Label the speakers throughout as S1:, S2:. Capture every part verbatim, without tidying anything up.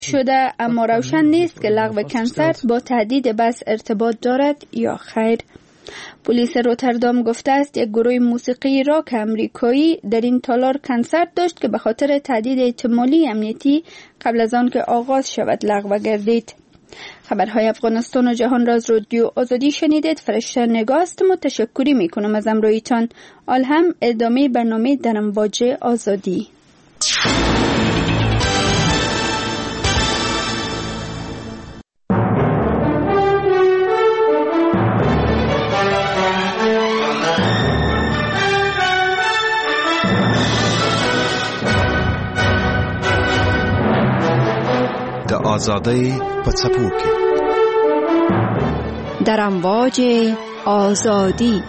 S1: شده، اما روشن نیست که لغو کنسرت با تهدید بس ارتباط دارد یا خیر. پلیس روتردام گفته است یک گروه موسیقی راک امریکایی در این تالار کنسرت داشت که به خاطر تهدید احتمالی امنیتی قبل از آن که آغاز شود لغو گردید. خبرهای افغانستان و جهان را از رادیو آزادی شنیدید. فرشته نگاه هستم و تشکری میکنم از همراهیتان. آل هم ادامه برنامه در امواج آزادی.
S2: آزادی په څپو کې
S3: در امواج آزادی.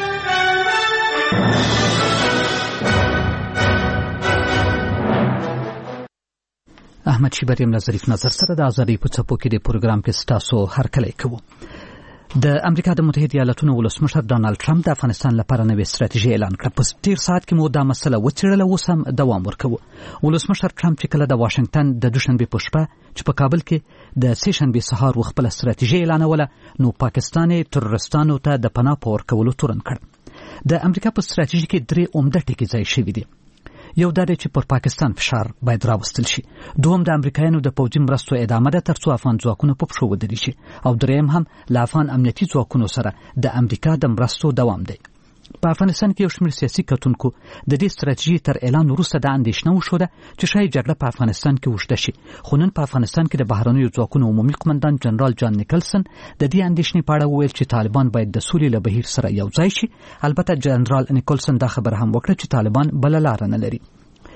S4: احمد شیبریم له ظریف نظر سره د آزادی په څپو کې د پروګرام کې ستاسو هرکلی کوو. د امریکا د متحده ایالاتونو ولسمشر ډانلډ ټرمپ د افغانستان لپاره نوې ستراتیژي اعلان کړه. په تیر ساعت کې مو دا مسله وڅېړله، اوس هم دوام ورکوو. ولسمشر ټرمپ چې کله د واشنگټن د دوشنبې په شپه چې په کابل کې د سې شنبې سهار خپله ستراتیژي اعلانوله، نو پاکستان یې تروریستانو ته د پناه په ورکولو تورن کړ. د امریکا په ستراتیژي کې درې عمده ټکي ځای شوي دي. یو دا دی چې پر پاکستان فشار باید راوستل شي. دوم د امریکایانو د پوځي مرستو ادامه ده ترڅو افغان ځواکونه په پښو ودرېږي شي. او دریم هم له افغان امنیتي ځواکونو سره د امریکا د مرستو دوام دی. په افغانستان کې یو شمېر سیاسي کتونکو د دې ستراتیژي تر اعلان وروسته د اندېښنه وښوده چې ښایي جګړه په افغانستان کې اوږده شي. خو نن په افغانستان کې د بهرنیو ځواکونو عمومي قمندان جنرال جان نیکلسن د دې اندېښنې په اړه وویل چې طالبان باید د سولې له بهیر سره یو ځای شي. البته جنرال نیکلسن دا خبره هم وکړه چې طالبان بله لاره نه لري.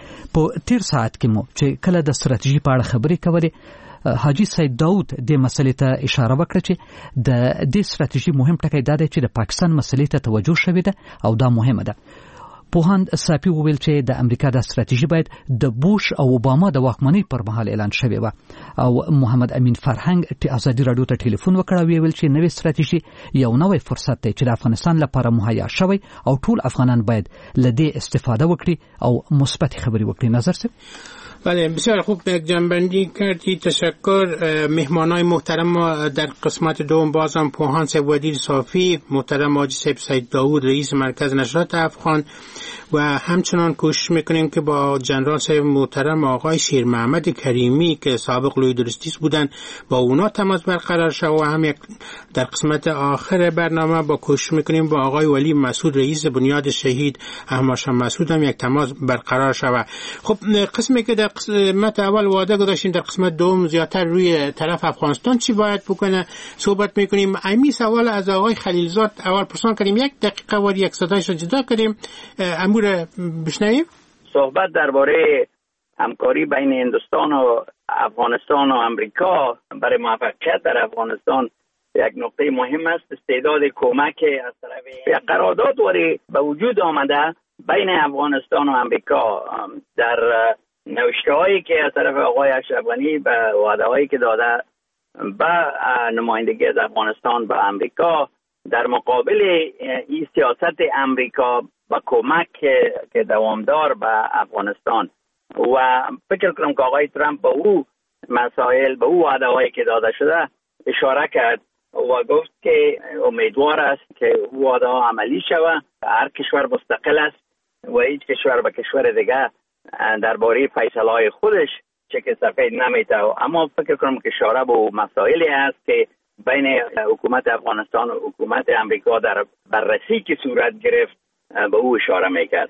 S4: په تیر ساعت کې مو چې کله د ستراتیژي په اړه خبرې کولې، حاجی سید داود د مسلې ته اشاره وکړه چې د دې ستراتیژي مهم ټکی دا دی چې د پاکستان مسلې ته توجه شوې ده او دا مهمه ده. پوهاند صافي وویل چې د امریکا د ستراتیژي باید د بوش او اوباما د واکمنۍ پر مهال اعلان شوې وه. او محمد امین فرهنګ ته ازادي راډیو ته ټلیفون وکړ او ویل چې نوې ستراتیژي یو نوې فرصت دی چې د افغانستان لپاره مهیا شوی او ټول افغانان باید له دې استفاده وکړي او مثبت خبرې وکړي. نظر څه؟
S5: بله، بسیار خوب یک جنبندی کردی. تشکر. مهمانای محترم ما در قسمت دوم بازم پوهان صاحب ودیر صافی، محترم حاجی صاحب سید داود رئیس مرکز نشرات افغان، و همچنان کوشش میکنیم که با جنرال صاحب محترم آقای شیر محمد کریمی که سابق لوی درستیس بودن با اونا تماس برقرار شد، و هم یک در قسمت آخر برنامه با کوشش میکنیم با آقای ولی مسعود رئیس بنیاد شهید احمد شاه مسعود هم یک تماس برقرار شود. خب قسمی که در قسمت اول وعده گذاشتیم در قسمت دوم زیادتر روی طرف افغانستان چی باید بکنه صحبت میکنیم. امی سوال از آقای خلیلزاد اول پرسان کردیم، یک دقیقه و یک صدایش رو جدا کردیم. امور بشنویم.
S6: صحبت درباره همکاری بین هندوستان و افغانستان و امریکا برای موفقیت در افغانستان یک نقطه مهم است. استعداد کمک از طرف یک قرارداد وری به وجود آمده بین افغانستان و امریکا در نوشته هایی که از طرف آقای اشرف غنی به وعده هایی که داده به نمایندگی از افغانستان به امریکا در مقابل این سیاست امریکا با کمک که دوامدار به افغانستان، و فکر کنم که آقای ترامپ به او مسائل به او وعده هایی که داده شده اشاره کرد و گفت که امیدوار است که او وعده ها عملی شود. هر کشور مستقل است و هیچ کشور به کشور دیگه درباره فیصله‌های خودش چک سفید نمیته، اما فکر کنم که اشاره به مسائلی است که بین حکومت افغانستان و حکومت امریکا در بررسی که صورت گرفت به او اشاره میکرد.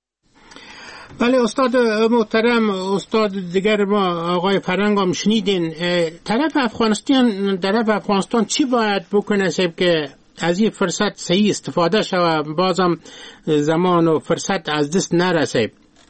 S5: بله استاد محترم، استاد دیگر ما آقای فرنگ هم شنیدین. طرف افغانستان طرف افغانستان چی باید بکنه که از این فرصت صحیح استفاده شود، بازم زمان و فرصت از دست نرسه؟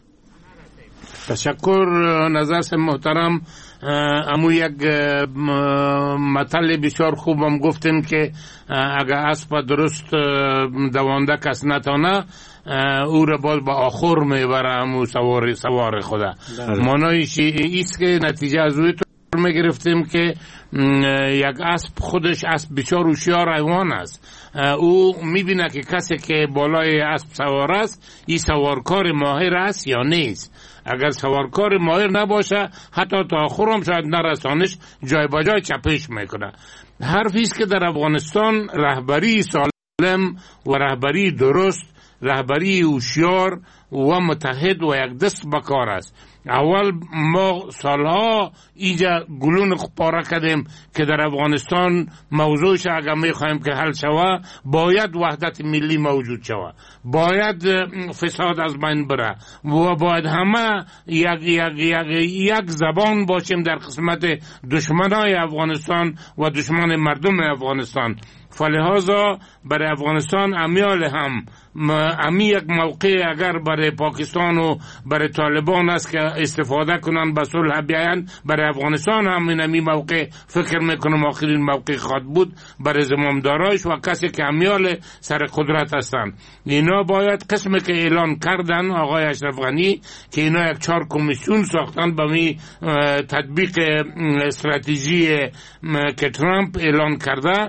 S7: تشکر نظر محترم. امو یک مطلب بسیار خوبم گفتیم که اگر اسب درست دوانده کس نتانه او را باز با آخر میبره امو سوار سوار خدا. مانایش ایست که نتیجه از روی تو میگرفتیم که یک اسب خودش اسب بسیار هوشیار حیوان است. او میبینه که کسی که بالای اسب سوار است این سوارکار ماهر است یا نیست. اگر سوارکار ماهر نباشه حتی تا آخر هم شاید نرسانش، جای با جای چپش میکنه. حرفی است که در افغانستان رهبری سالم و رهبری درست، رهبری هوشیار و متحد و یک دست بکار است. اول ما سالها اینجا گلون پاره کردیم که در افغانستان موضوعش اگر میخوایم که حل شوه باید وحدت ملی موجود شوه، باید فساد از بین بره و باید همه یک, یک, یک, یک زبان باشیم در قسمت دشمنای افغانستان و دشمن مردم افغانستان. فلهذا برای افغانستان امیال هم امی یک موقع اگر برای پاکستان و برای طالبان است که استفاده کنن به صلح بیاین، برای افغانستان هم این امی موقع فکر میکنم آخرین موقع خواد بود برای زمامدارایش و کسی که امیال سر قدرت هستند. اینا باید قسمی که اعلان کردن آقای اشرف غنی که اینا یک چهار کمیسیون ساختن به می تطبیق استراتژی که ترامپ اعلان کرده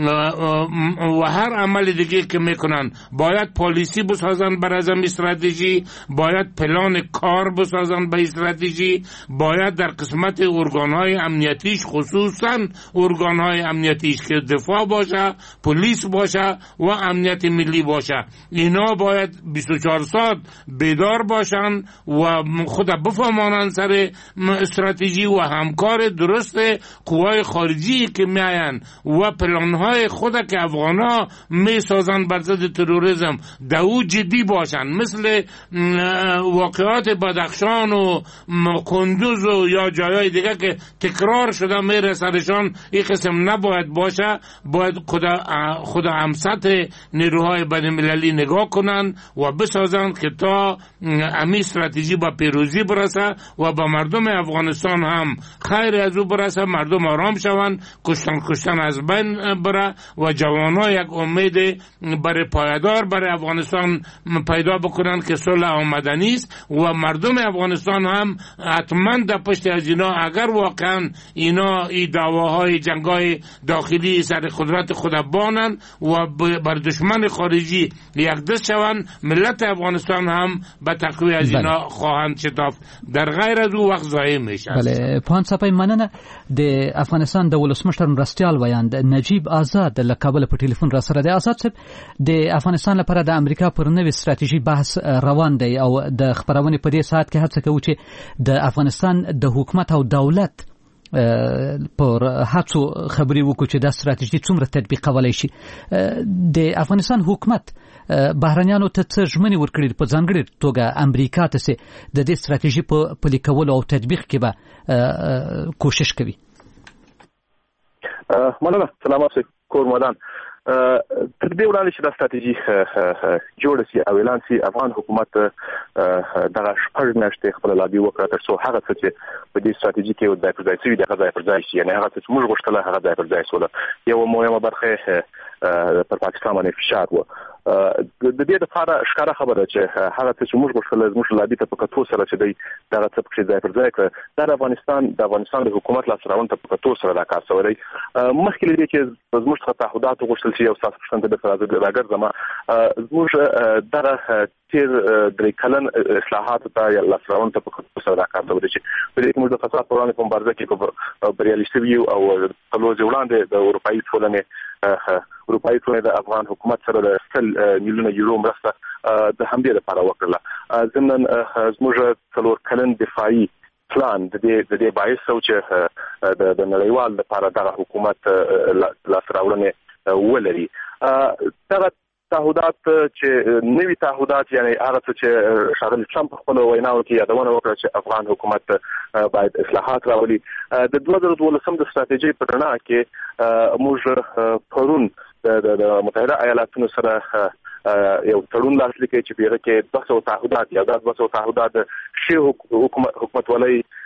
S7: و هر عمل دیگه که میکنن باید پالیسی بسازن بر از استراتژی، باید پلان کار بسازن به استراتژی، باید در قسمت ارگانهای امنیتیش خصوصا ارگانهای امنیتیش که دفاع باشه، پلیس باشه و امنیت ملی باشه، اینا باید بیست و چهار ساعت بیدار باشن و خود بفهمانن سر استراتژی و همکار درست قوای خارجی که میاین و پلانهای خود که افغانا میسازن بر ضد تروریسم دو جدی باشن. مثل واقعات بدخشان و کندوز و یا جایای دیگه که تکرار شده میره سرشان، این قسم نباید باشه. باید خود هم سطح نیروهای بین المللی نگاه کنن و بسازن که تا امی استراتژی با پیروزی برسه و با مردم افغانستان هم خیر از او برسه، مردم آرام شون، کشتن کشتن از بین بره و جوانان یک امید برای پایدار برای افغانستان پیدا بکنن که صلح آمدنی است و مردم افغانستان هم حتما در پشت از اینا اگر واقعا اینا ای دعواهای جنگای داخلی سر قدرت خود بانن و بر دشمن خارجی یک دست شون، ملت افغانستان هم به تقوی از اینا خواهند شتافت. در غیر از او وقت ضایع میشه.
S4: بله پوهان صاحب مننه. د افغانستان د ولسمشر مرستیال ویاند نجیب آزاد له کابل په ټلیفون را سره دی. آزاد صاحب د افغانستان لپاره د امریکا پر نوې ستراتیژي بحث روان دی او د خبرونې په دې ساعت کې هڅه کوي چې د افغانستان د حکومت او دولت پر هڅو خبري وکړو چې دا ستراتیژي څومره تطبیقولای شي. د افغانستان حکومت بهرنیانو ته څه ژمنې ورکړي په ځانګړې توګه امریکا ته سي د دې ستراتیژي په پلي کولو او تطبیق کې به کوشش کوي.
S8: مننه. سلامات کور مدان. تر دې وړاندې چې دا ستراتیژي جوړه شي او اعلان شي، افغان حکومت دغه شپږ میاشتې خپل لابي وکړه تر څو هغه څه چې په دې ستراتیژي کې ځای پر ځای شوي دي هغه ځای پر ځای شي، یعنې هغه څه چې موږ غوښتل هغه ځای پر ځای شول. یو مهمه برخه پر پاکستان باندې فشار و. د دې لپاره ښکاره خبره چې هغه څه چې موږ غوښتل زموږ لابي ته په کتو سره چې دی دغه څه پکې ځای پر ځای کړه، دا د افغانستان د افغانستان د حکومت لاس راوړنې ته په کتو سره دا کار شوی دی. مخکې له دې چې زموږ څخه تعهدات وغوښتل شي او ستاسو پوښتنې ته بېرته راګرځم، زموږ دغه تېر درې کلن اصلاحاتو ته یا لاس راوړنې ته په کتو سره دا کار شوی دی چې په دې کې موږ د فساد پر وړاندې په مبارزه کې بریالي شوي یو او څلور ورځې وړاندې د اروپایي ټولنې اروپایي ټولنې د افغان حکومت سره د سل میلیونه یورو مرسته د همدې لپاره وکړله. ضمناً زموږ څلور کلن دفاعي پلان د دې د دې باعث شو چې د نړیوال لپاره دغه حکومت لاس راوړنې ولري. دغه تعهدات چې نوي تعهدات یعنی هغه څه چې ښاغلي ټرمپ په خپلو ویناوو کې یادونه وکړه چې افغان حکومت باید اصلاحات راولي. د دوه زره دولسم د ستراتیژۍ په رڼا کې موږ پرون د متحده ایالاتونو سره یو تړون لاسلیک کړی چې په هغه کې دوه سوه تعهدات یا دوه سوه تعهدات شی حکومت ولای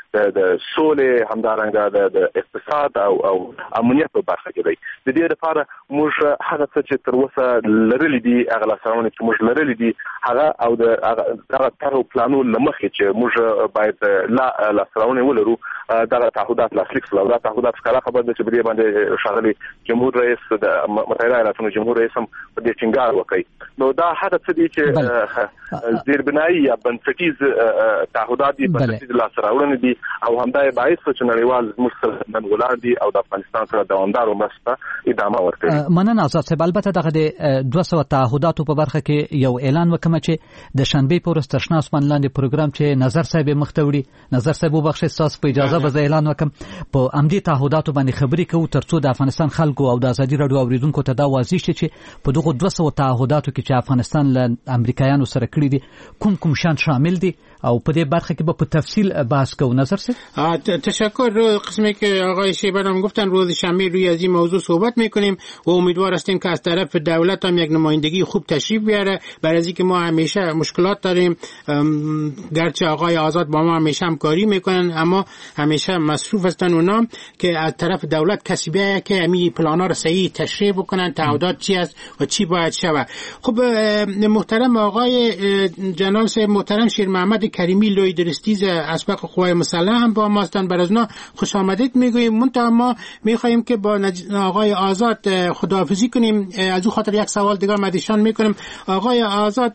S8: د سولې همدارنګه د اقتصاد او او امنیت په برخه کې دی. د دې لپاره موږ هغه څه چې تر اوسه لرلې دي هغه لاسرونه چې موږ لرلې دي هغه او د هغه طرحو پلانو لمخې چې موږ باید لا لاسرونه ولرو دا تعهدات لاسلیک شول. دا تعهدات ښکاره خبر ده چې په دې باندې ښاغلي جمهور رئیس د متحده ایالاتونو جمهور رئیس هم په دې ټینګار وکړي. نو دا هغه څه دي چې زیربنایي یا بنسټیز تعهدات دي، بنسټیز لاسرونه دي او همدا باعث چې نړیوال موږ سره نن ولاړ دي او د افغانستان سره دوامدار مرسته ادامه ورکړي.
S4: مننه آزاد صاحب. البته دغه د دوه سوه تعهداتو په برخه کې یو اعلان وکم چې د شنبه په ورځ تشنا اسمان لاندې پروګرام چې نظر صاحب مختوړي نظر صاحب وبخښي تاسو په اجازه به اعلان وکم په امدي تعهداتو باندې خبري کوو ترڅو د افغانستان خلکو او د ازادي رادیو اوریدونکو ته دا واضح شي چې په دغه دوه سوه تعهداتو کې چې افغانستان له امریکایانو سره کړی دي کوم کوم شان شامل دي او په دې برخه کې به په تفصیل بحث کوو. نظر صاحب
S5: تشکر. رو قسمی که آقای شیبر هم گفتن روز شنبه روی از این موضوع صحبت میکنیم و امیدوار هستیم که از طرف دولت هم یک نمایندگی خوب تشریف بیاره. برای از اینکه ما همیشه مشکلات داریم، گرچه آقای آزاد با ما همیشه همکاری میکنن اما همیشه مصروف هستن اونا که از طرف دولت کسی بیاید که همین پلانا رو صحیح تشریح بکنن، تعهدات چی است و چی باید شود. خب محترم آقای جنرال صاحب محترم شیر محمد کریمی لوی درستیز اسبق قوای مسلح هم با ما هستن. بر از اونا خوش آمدید میگوییم. منتها ما میخواهیم که با آقای آزاد خداحافظی کنیم. از او خاطر یک سوال دیگه مدیشان میکنیم. آقای آزاد،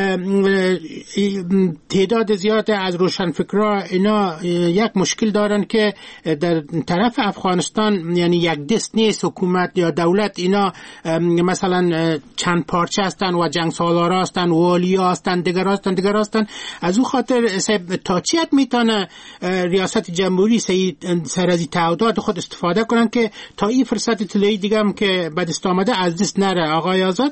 S5: تعداد زیاد از روشنفکرها اینا یک مشکل دارن که در طرف افغانستان یعنی یک دست نیست حکومت یا دولت، اینا مثلا چند پارچه هستن و جنگ سالارا هستن، والیا هستن، دیگر هستن دیگر هستن. از او خاطر تا چی حد میتونه ریاست جمهوری سر از تعهدات خود استفاده کنن که تا این فرصت طلایی دیگه هم که به دست آمده از دست نره؟ آقای آزاد.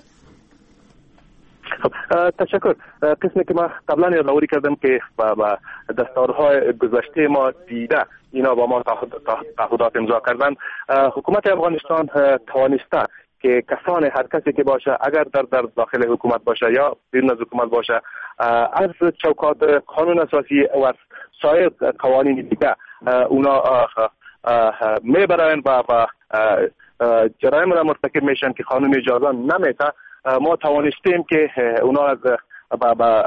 S8: تشکر. قسمی که ما قبلا یادآوری کردم که با دستورهای گذشته ما دیده اینا با ما تعهدات امضا کردن. حکومت افغانستان توانسته که کسان هر کسی که باشه اگر در در داخل حکومت باشه یا بیرون از حکومت باشه از چوکات قانون اساسی و سایر قوانین دیگه اونا میبرن و جرایم را مرتکب میشن که قانون اجازه نمیده. ما توانستیم که اونا از با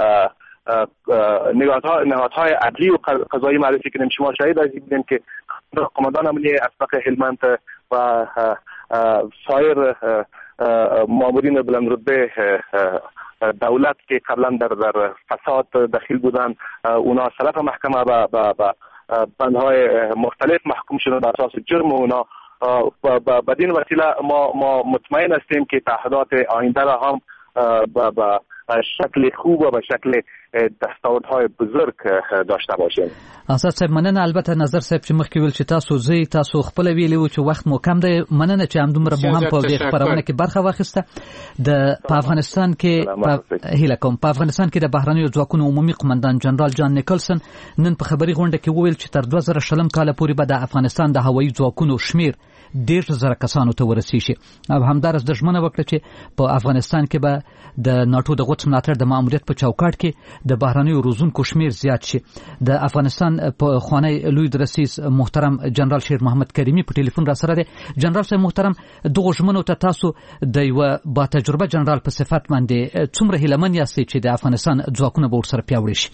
S8: نهادهای عدلی و قضایی معرفی کنیم. شما شاهد هستید که قماندان امنیه اسبق هلمند و سایر مامورین بلند رتبه دولت که قبلا در در فساد دخیل بودن اونا طرف محکمه با با بندهای مختلف محکوم شدن بر اساس جرم اونا. بدین وسیله ما ما مطمئن هستیم که تعهدات آینده را هم با شکل خوب و به شکل دستاوردهای بزرگ داشته باشیم.
S4: آزاد صاحب مننه. البته نظر صاحب چې مخکې ویل چې تاسو زی تاسو خپل ویلي و چې وخت مو کم دی. مننه چې همدومره مو هم په دې خبرونه کې برخه واخیسته. د په افغانستان کې هیله کوم په افغانستان کې د بهرنیو ځواکونو عمومي قومندان جنرال جان نیکلسن نن په خبري غونډه کې وویل چې تر دوه زره شلم کال پورې به د افغانستان د هوایي ځواکونو شمیر ډېر زره کسانو ته ورسیږي. او همدارس د ژمنه وکړه چې په افغانستان کې به د ناتو د غوڅ ملاتړ د ماموریت په چوکاټ کې د بهرنیو روزونکو شمیر زیات شي. د افغانستان په خوانی لوی درسیز محترم جنرال شیر محمد کریمی په ټلیفون را سره دی. جنرال صاحب محترم دغه ژمنو ته تاسو د یو با تجربه جنرال په صفت باندې څومره هیلمن یاستئ چې د افغانستان ځواکونه به ورسره پیاوړي شي؟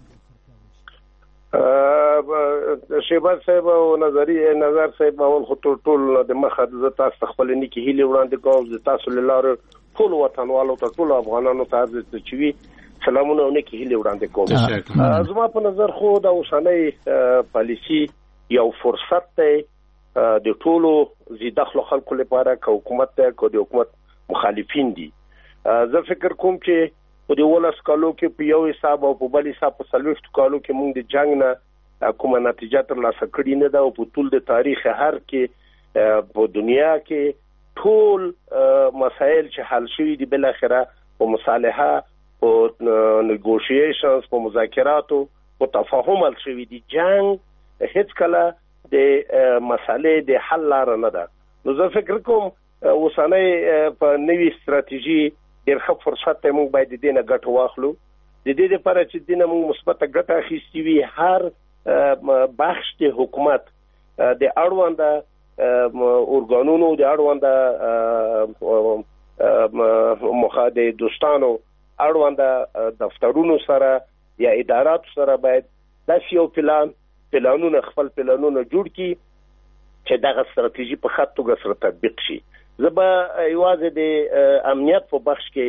S9: شیبر صاحب او نظری نظر صاحب اول خو ټول د مخه د تاسو خپل نیکی هیله وړاندې کوم. د تاسو لاره ټول وطنوالو ته ټول افغانانو ته عرض چوي سلامونه او نیکی هیله وړاندې کوم. زما په نظر خو د اوسنۍ پالیسی یو فرصت دی د ټولو زیدخل خلکو لپاره که حکومت ته که د حکومت مخالفین دي. زه فکر کوم چې په دې ولس کالو کې په یو حساب او په بل حساب په څلوېښتو کالو کې موږ د جنگ نه کومه نتیجه ترلاسه کړې نه ده او په ټول د تاریخ هر کې په دنیا کې ټول مسایل چې حل شوي دي بل اخره په مصالحه په نیګوشیشنز په مذاکراتو په تفاهم حل شوي دي. جنگ هیڅ کله د مسالې د حل لار نه ده. نو زه فکر کوم اوسنۍ په نوې ستراتیژي ډېر ښه فرصت ته موږ باید د دې نه ګټه واخلو. د دې لپاره چې د دې نه موږ مثبته ګټه اخیستې وي هر بخش د حکومت د اړونده ارګانونو د اړونده مخاده دوستانو اړونده دفترونو سره یا ادارات سره باید د یو پلان پلانونه خپل پلانونه جوړ کړي چې دغه ستراتیژي په خط توګه سره تطبیق شي. زبا یوازې د امنیت په بخش کې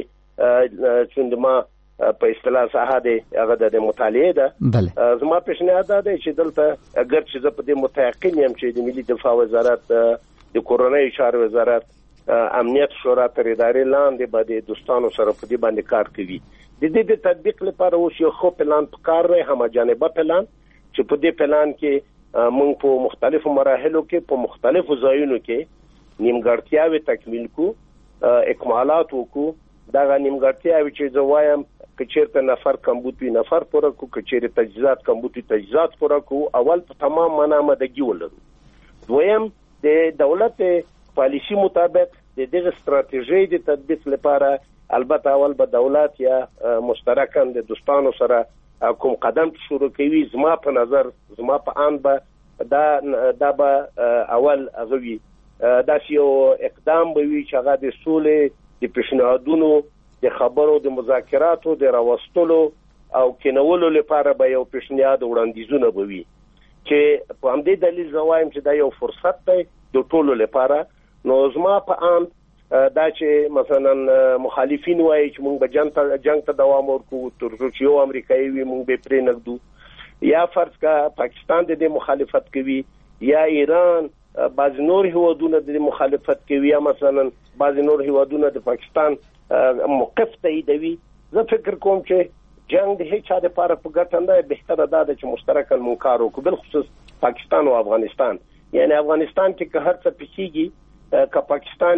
S9: چې ما په اصطلاح ساحه د هغه د مطالعه ده زما پیشنهاد ده چې دلته اگر چې زه په دې متيقن یم چې د ملي دفاع وزارت د کورونای چارو وزارت امنیت شورا تر ادارې لاندې باندې دوستانو سره په دې باندې کار کوي. د دې د تطبیق لپاره اوس یو خو پلان پکار دی، هم جانبه پلان چې په دې پلان کې موږ په مختلفو مراحلو کې په مختلفو ځایونو کې نیمګړتیاوې تکمیل کو، اکمالات وکړو. دا نیمګړتیاوې چې زه وایم که چیرته نفر کمبود وي نفر پوره کو، که چیرته تجهیزات کمبود وي تجهیزات پوره کو. اول په تمام معنا آمادګي ولرو. دویم د دولت پالیسی مطابق د دغه ستراتیژي د تطبیق لپاره البته اول به دولت یا مشترکاً د دوستانو سره کوم قدم شروع کوي. زما په نظر زما په آن به دا دا به اول غوي دا یو اقدام به وي چې هغه د سولې د پیشنهادونو د خبرو د مذاکراتو د راوستلو او کینولو لپاره به یو پیشنهاد وړاندیزونه به وي چې په همدې دلیل زوایم چې دا یو فرصت دی د ټولو لپاره. نو زما په آن دا چې مثلا مخالفین وایي چې موږ به جنگ ته جنگ ته دوام ورکوو تر څو چې یو امریکایي وي موږ به پرې نږدو، یا فرض کا پاکستان د دې مخالفت کوي یا ایران بعض نور هیوادونه د مخالفت کوي یا مثلا بعض نور هیوادونه د پاکستان موقف تاییدوي. زه فکر کوم چې جنگ د هیڅ چا لپاره په ګټه نه دی. بهتره ده چې مشترکاً موږ کار وکړو، بالخصوص پاکستان او افغانستان. یعنی افغانستان کې که هر څه پیښیږي که پاکستان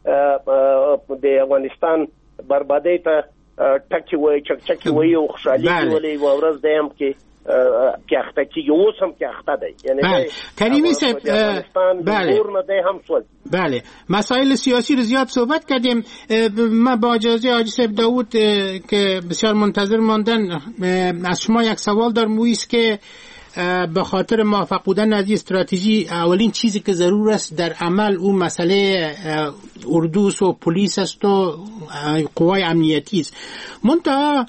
S9: د افغانستان بربادۍ ته ټکی وایي چکچکی وایي او خوشحالي ولې یوه ورځ دی هم کې کې اخته کېږي، اوس هم کې اخته دی. یعنی
S5: کریمی صاحب
S9: بله دی هم سوال
S5: بله مسائل سیاسی رو زیاد صحبت کردیم. ما با اجازه حاجی صاحب داوود که بسیار منتظر ماندن از شما یک سوال دارم، است که به خاطر موفق بودن از این استراتژی اولین چیزی که ضرور است در عمل اون مسئله اردوس و پلیس است و قوای امنیتی است. منتها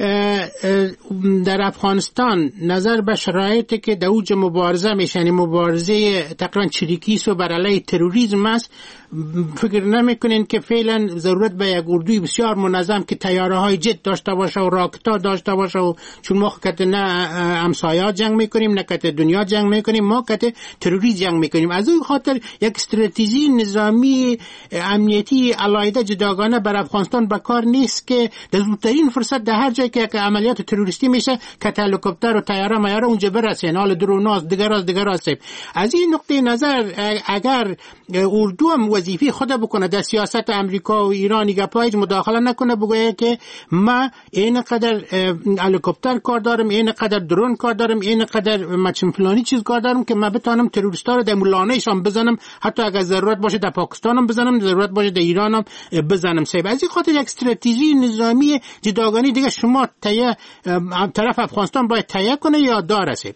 S5: در افغانستان نظر به شرایطی که در اوج مبارزه میشه، یعنی مبارزه تقریبا چریکیست و بر علیه تروریسم است، فکر نمیکنین که فعلا ضرورت به یک اردوی بسیار منظم که تیاره های جت داشته باشه و راکتا داشته باشه و چون ما که نه همسایه جنگ میکنیم نه که دنیا جنگ میکنیم، ما که تروریسم جنگ میکنیم. از اون خاطر یک استراتژی نظامی امنیتی علاوه جداگانه بر افغانستان به کار نیست که در زودترین فرصت در هر جایی که عملیات تروریستی میشه که هلیکوپتر و طیاره میاره اونجا برسن، حال دروناست دیگراست دیگراست. از این نقطه نظر اگر اردو هم وظیفه خود بکنه در سیاست امریکا و ایران گپایج مداخله نکنه، بگه که ما اینقدر هلیکوپتر کار دارم، اینقدر درون کار دارم، اینقدر مچن فلانی چیز کار دارم که ما بتونم تروریستا رو در لانه‌شان بزنم، حتی اگر ضرورت باشه در پاکستان هم بزنم، ضرورت باشه در ایران هم بزنم. سیب از این خاطر یک استراتژی نظامی جداگانه دیگه شما تایه طرف افغانستان باید تایه کنه یا داره؟ سیب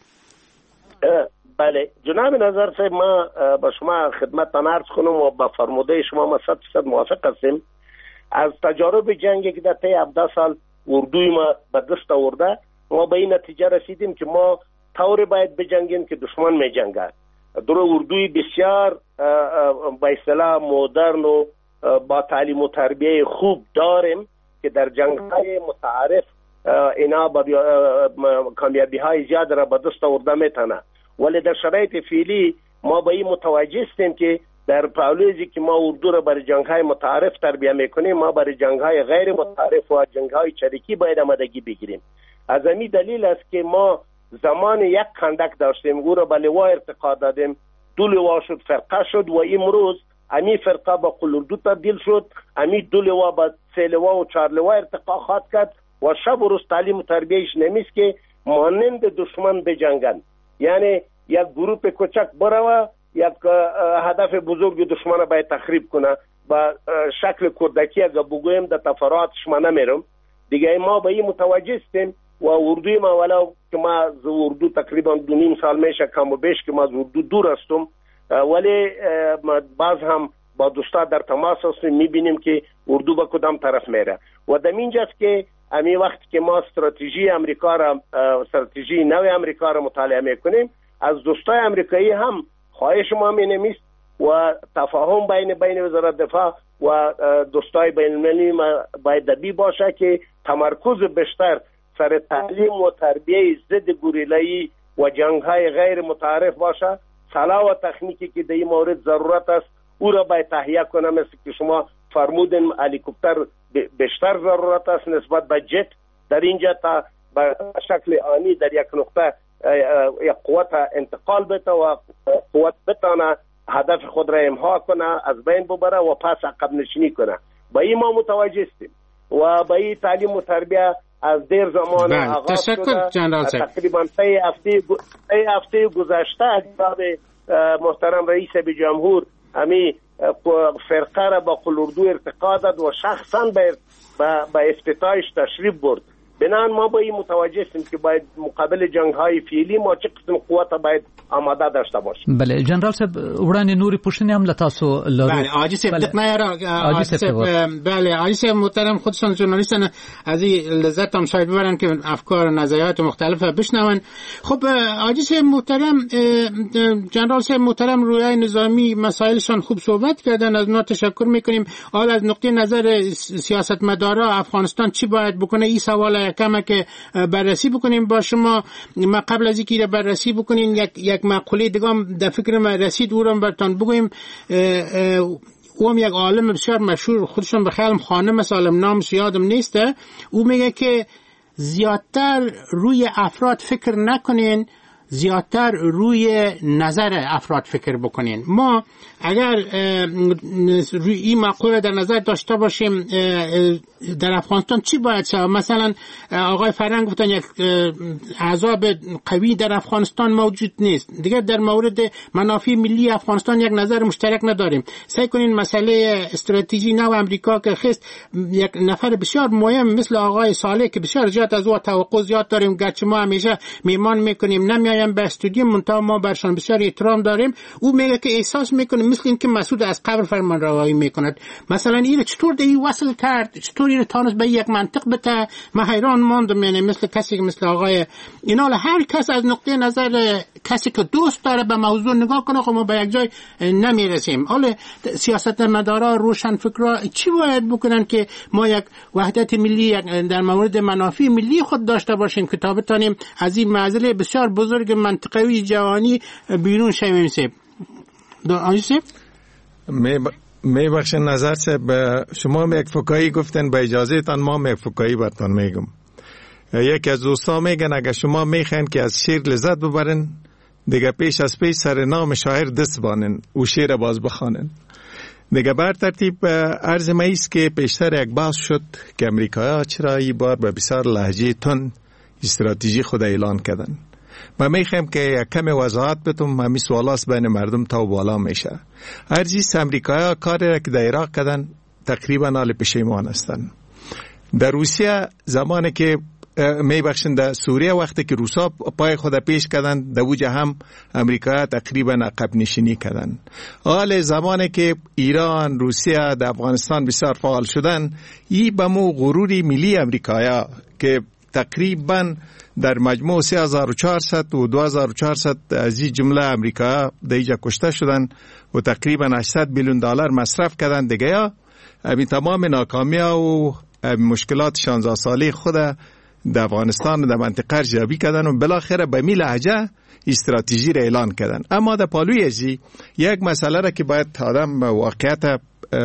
S9: بله جناب نظر صاحب، ما با شما خدمتتان عرض کنم و با فرموده شما ما صد درصد موافق هستیم. از تجارب جنگی که در طی هفده سال اردوی ما به دست آورده، ما به این نتیجه رسیدیم که ما طوری باید بجنگیم که دشمن می جنگه. در اردوی بسیار با اصطلاح مدرن و با تعلیم و تربیه خوب داریم که در جنگ‌های متعارف اینا با کامیابی های زیاد را به دست آورده میتونه. ولی در شرایط فعلی ما به این متوجه هستیم که در پالیسی که ما اردو را برای جنگ‌های متعارف تربیت میکنیم، ما برای جنگ‌های غیر متعارف و جنگ‌های چریکی باید آمادگی بگیریم. از همین دلیل است که ما زمان یک کندک داشتیم، او را به لوا ارتقا دادیم، دو لوا شد، فرقه شد و امروز امی فرقه با قلوردو تبدیل شد، امی دو لوا با سه لوا و چهار لوا ارتقا خواهد کرد و شب و روز تعلیم و تربیهش نمیست که مانند دشمن بجنگند. یعنی یک گروپ کوچک بروه یک هدف بزرگ دشمن باید تخریب کنه. با شکل کردکی اگر بگویم در تفرعاتش ما نمیرم دیگه. ما به این متوجه هستیم و اردوی ما ولو که ما ز اردو تقریبا دو نیم سال میشه کم و بیش که ما از اردو دور هستم، ولی باز هم با دوستا در تماس هستیم، میبینیم که اردو به کدام طرف میره و در اینجاست که امی وقت که ما استراتژی امریکا را استراتژی نو امریکا را مطالعه میکنیم، از دوستای امریکایی هم خواهش ما مینمیست و تفاهم بین بین وزارت دفاع و دوستای بین المللی باید دبی باشه که تمرکز بیشتر سر تعلیم و تربیه ضد گوریلایی و جنگ‌های غیر متعارف باشه. سلاح و تکنیکی که در این مورد ضرورت است او را باید تهیه کنه، مثل که شما فرمودین هلیکوپتر بیشتر ضرورت است نسبت به جت در اینجا تا به شکل آنی در یک نقطه یک قوت انتقال بده و قوت بتانه هدف خود را امها کنه، از بین ببره و پس عقب نشینی کنه. با این ما متوجه استیم و با این تعلیم و تربیه از دیر زمان آغاز شده. تقریبا سه هفته سه هفته گذشته جناب محترم رئیس جمهور امی فرقه را با قلوردو ارتقا داد و شخصا به افتتاحش تشریف برد. بنان ما با این متوجه هستیم که باید مقابل جنگ های فعلی ما چه قسم قوت باید آماده داشته باشیم.
S4: بله جنرال صاحب وړاندې نورې پوښتنې هم له تاسو لرو.
S5: بله حاجی صاحب دقت نه حاجی صاحب بله حاجی صاحب محترم خودشان ژورنالیستن از این لذت هم شاید ببرن که افکار و نظریات مختلف بشنون. خب حاجی صاحب محترم جنرال صاحب محترم رویای نظامی مسائلشان خوب صحبت کردن، از اونها تشکر میکنیم. حالا از نقطه نظر سیاستمدارا افغانستان چی باید بکنه این سوال کمه که بررسی بکنیم با شما. ما قبل از اینکه بررسی بکنیم یک یک مقوله دیگه هم در فکر ما رسید او رو براتون بگویم. او هم یک عالم بسیار مشهور خودشون به خیالم خانم سالم نامش یادم نیسته، او میگه که زیادتر روی افراد فکر نکنین، زیادتر روی نظر افراد فکر بکنین. ما اگر روی این مقوله در نظر داشته باشیم در افغانستان چی باید شد؟ مثلا آقای فرنگ گفتن یک احزاب قوی در افغانستان موجود نیست، دیگر در مورد منافع ملی افغانستان یک نظر مشترک نداریم. سعی کنین مسئله استراتژی نو امریکا که خست یک نفر بسیار مهم مثل آقای صالح که بسیار زیاد از او توقع زیاد داریم، گرچه ما همیشه میمان میکنیم نمیایم به استودیو، منتها ما برشان بسیار احترام داریم. او میگه که احساس میکنه مثل این که مسعود از قبر فرمان روایی میکند. مثلا این چطور در این وصل کرد، چطور این تانست به یک منطق بته؟ من حیران ماندم. یعنی مثل کسی که مثل آقای اینا، هر کس از نقطه نظر کسی که دوست داره به موضوع نگاه کنه، خب ما به یک جای نمیرسیم. حالا سیاستمدارا روشن فکرا چی باید بکنن که ما یک وحدت ملی در مورد منافع ملی خود داشته باشیم که تا بتانیم از این معضله بسیار بزرگ منطقوی جهانی بیرون شویم. سه آیسه
S10: می می بخشن نظر سه شما یک فکایی گفتن به اجازه تان ما یک فکایی براتون میگم. یکی از دوستا میگن اگر شما میخواین که از شعر لذت ببرن دیگه پیش از پیش سر نام شاعر دست بانن او شعر باز بخوانن. دیگه بر ترتیب عرض ما است که پیشتر یک بحث شد که امریکایی‌ها چرا این بار به بسیار لهجه تند استراتژی خود اعلان کردن. ما میخوایم که یک کم وضاحت بدم. همین سوالات بین مردم تا بالا میشه. ارزیست امریکایی‌ها کاری را که در عراق کردن تقریبا حال پشیمان هستند. در روسیه زمانی که میبخشن در سوریه وقتی که روسا پای خود پیش کردن در وجه هم امریکا تقریبا عقب نشینی کردن. حال زمانی که ایران روسیه در افغانستان بسیار فعال شدن، این به مو غروری ملی امریکایا که تقریبا در مجموع سه هزار و چهارصد و دو هزار و چهارصد از این جمله امریکا در اینجا کشته شدن و تقریبا هشتصد میلیون دلار مصرف کردن. دیگه یا همین تمام ناکامی و مشکلات شانزده ساله خود در افغانستان و در منطقه ارزیابی کردن و بالاخره به می لهجه استراتژی را اعلان کردن. اما در پالوی ازی یک مسئله را که باید آدم واقعیت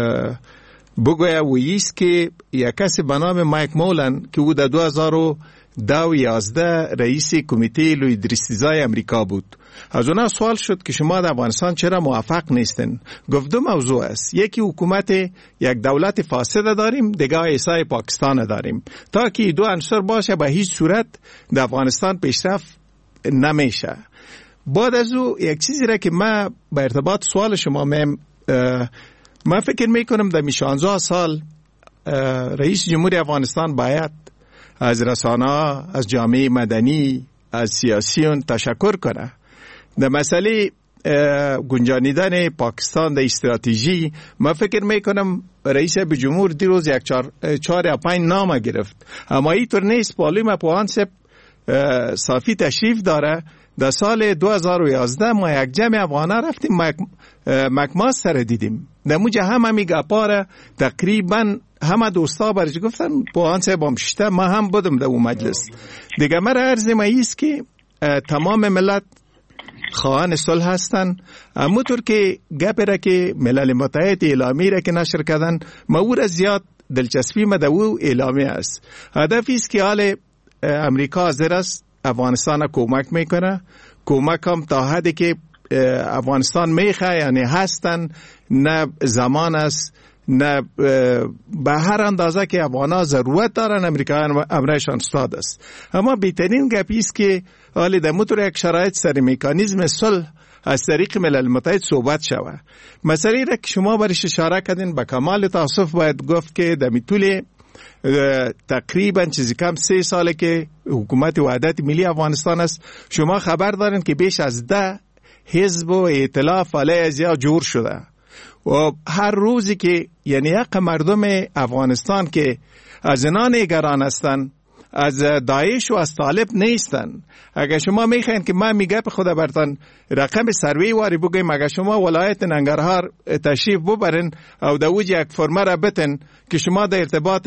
S10: بگویه و ایست که یک کسی به نام مایک مولن که او در دو هزار و دو و یازده رئیس کمیته لوی درستیزای امریکا بود، از اونا سوال شد که شما در افغانستان چرا موافق نیستن؟ گفت دو موضوع است. یکی حکومت یک دولت فاسد داریم، دیگه ایسای پاکستان داریم. تا که دو عنصر باشه به هیچ صورت در افغانستان پیشرفت نمیشه. بعد از او یک چیزی را که من به ارتباط سوال شما میم من فکر میکنم در شانزده سال رئیس جمهوری افغانستان باید از رسانه، از جامعه مدنی، از سیاسیون تشکر کنه. در مسئله گنجانیدن پاکستان در استراتژی ما فکر میکنم رئیس جمهور دیروز یک چهار چهار یا پنج نامه گرفت، اما اینطور نیست. پارلمان پوهان صافی تشریف داره. در سال دو هزار و یازده ما یک جمع افغانه رفتیم مکماس سر دیدیم. در موجه همه می گپاره تقریبا همه دوستا برش گفتن پوهان صاحب هم شته، ما هم بودم در اون مجلس دیگه. مرا عرض ما ایست که تمام ملت خواهان صلح هستن. همونطور که گپی را که ملل متحد اعلامی را که نشر کردن، ما او را زیاد دلچسپی ما در او اعلامی است. هدفی است که حال امریکا حاضر است افغانستان کمک میکنه. کمک هم تا حدی که افغانستان میخواه، یعنی هستن، نه زمان است نه به هر اندازه که افغانا ضرورت دارن امریکایان امرشان استاد است. اما بهترین گپی است که حالی در مطور یک شرایط سر میکانیزم صلح از طریق ملل متحد صحبت شود. مسئله را که شما برش اشاره کردین به کمال تاسف باید گفت که در طول تقریبا چیزی کم سه ساله که حکومت وحدت ملی افغانستان است، شما خبر دارین که بیش از ده حزب و ائتلاف علیه ازیا جور شده و هر روزی که یعنی حق مردم افغانستان که از اینا نگران هستن، از داعش و از طالب نیستن. اگر شما میخواین که من میگم خود برتان رقم سروی واری بگیم، اگر شما ولایت ننگرهار تشریف ببرین او دوج یک فرمه را بتن که شما در ارتباط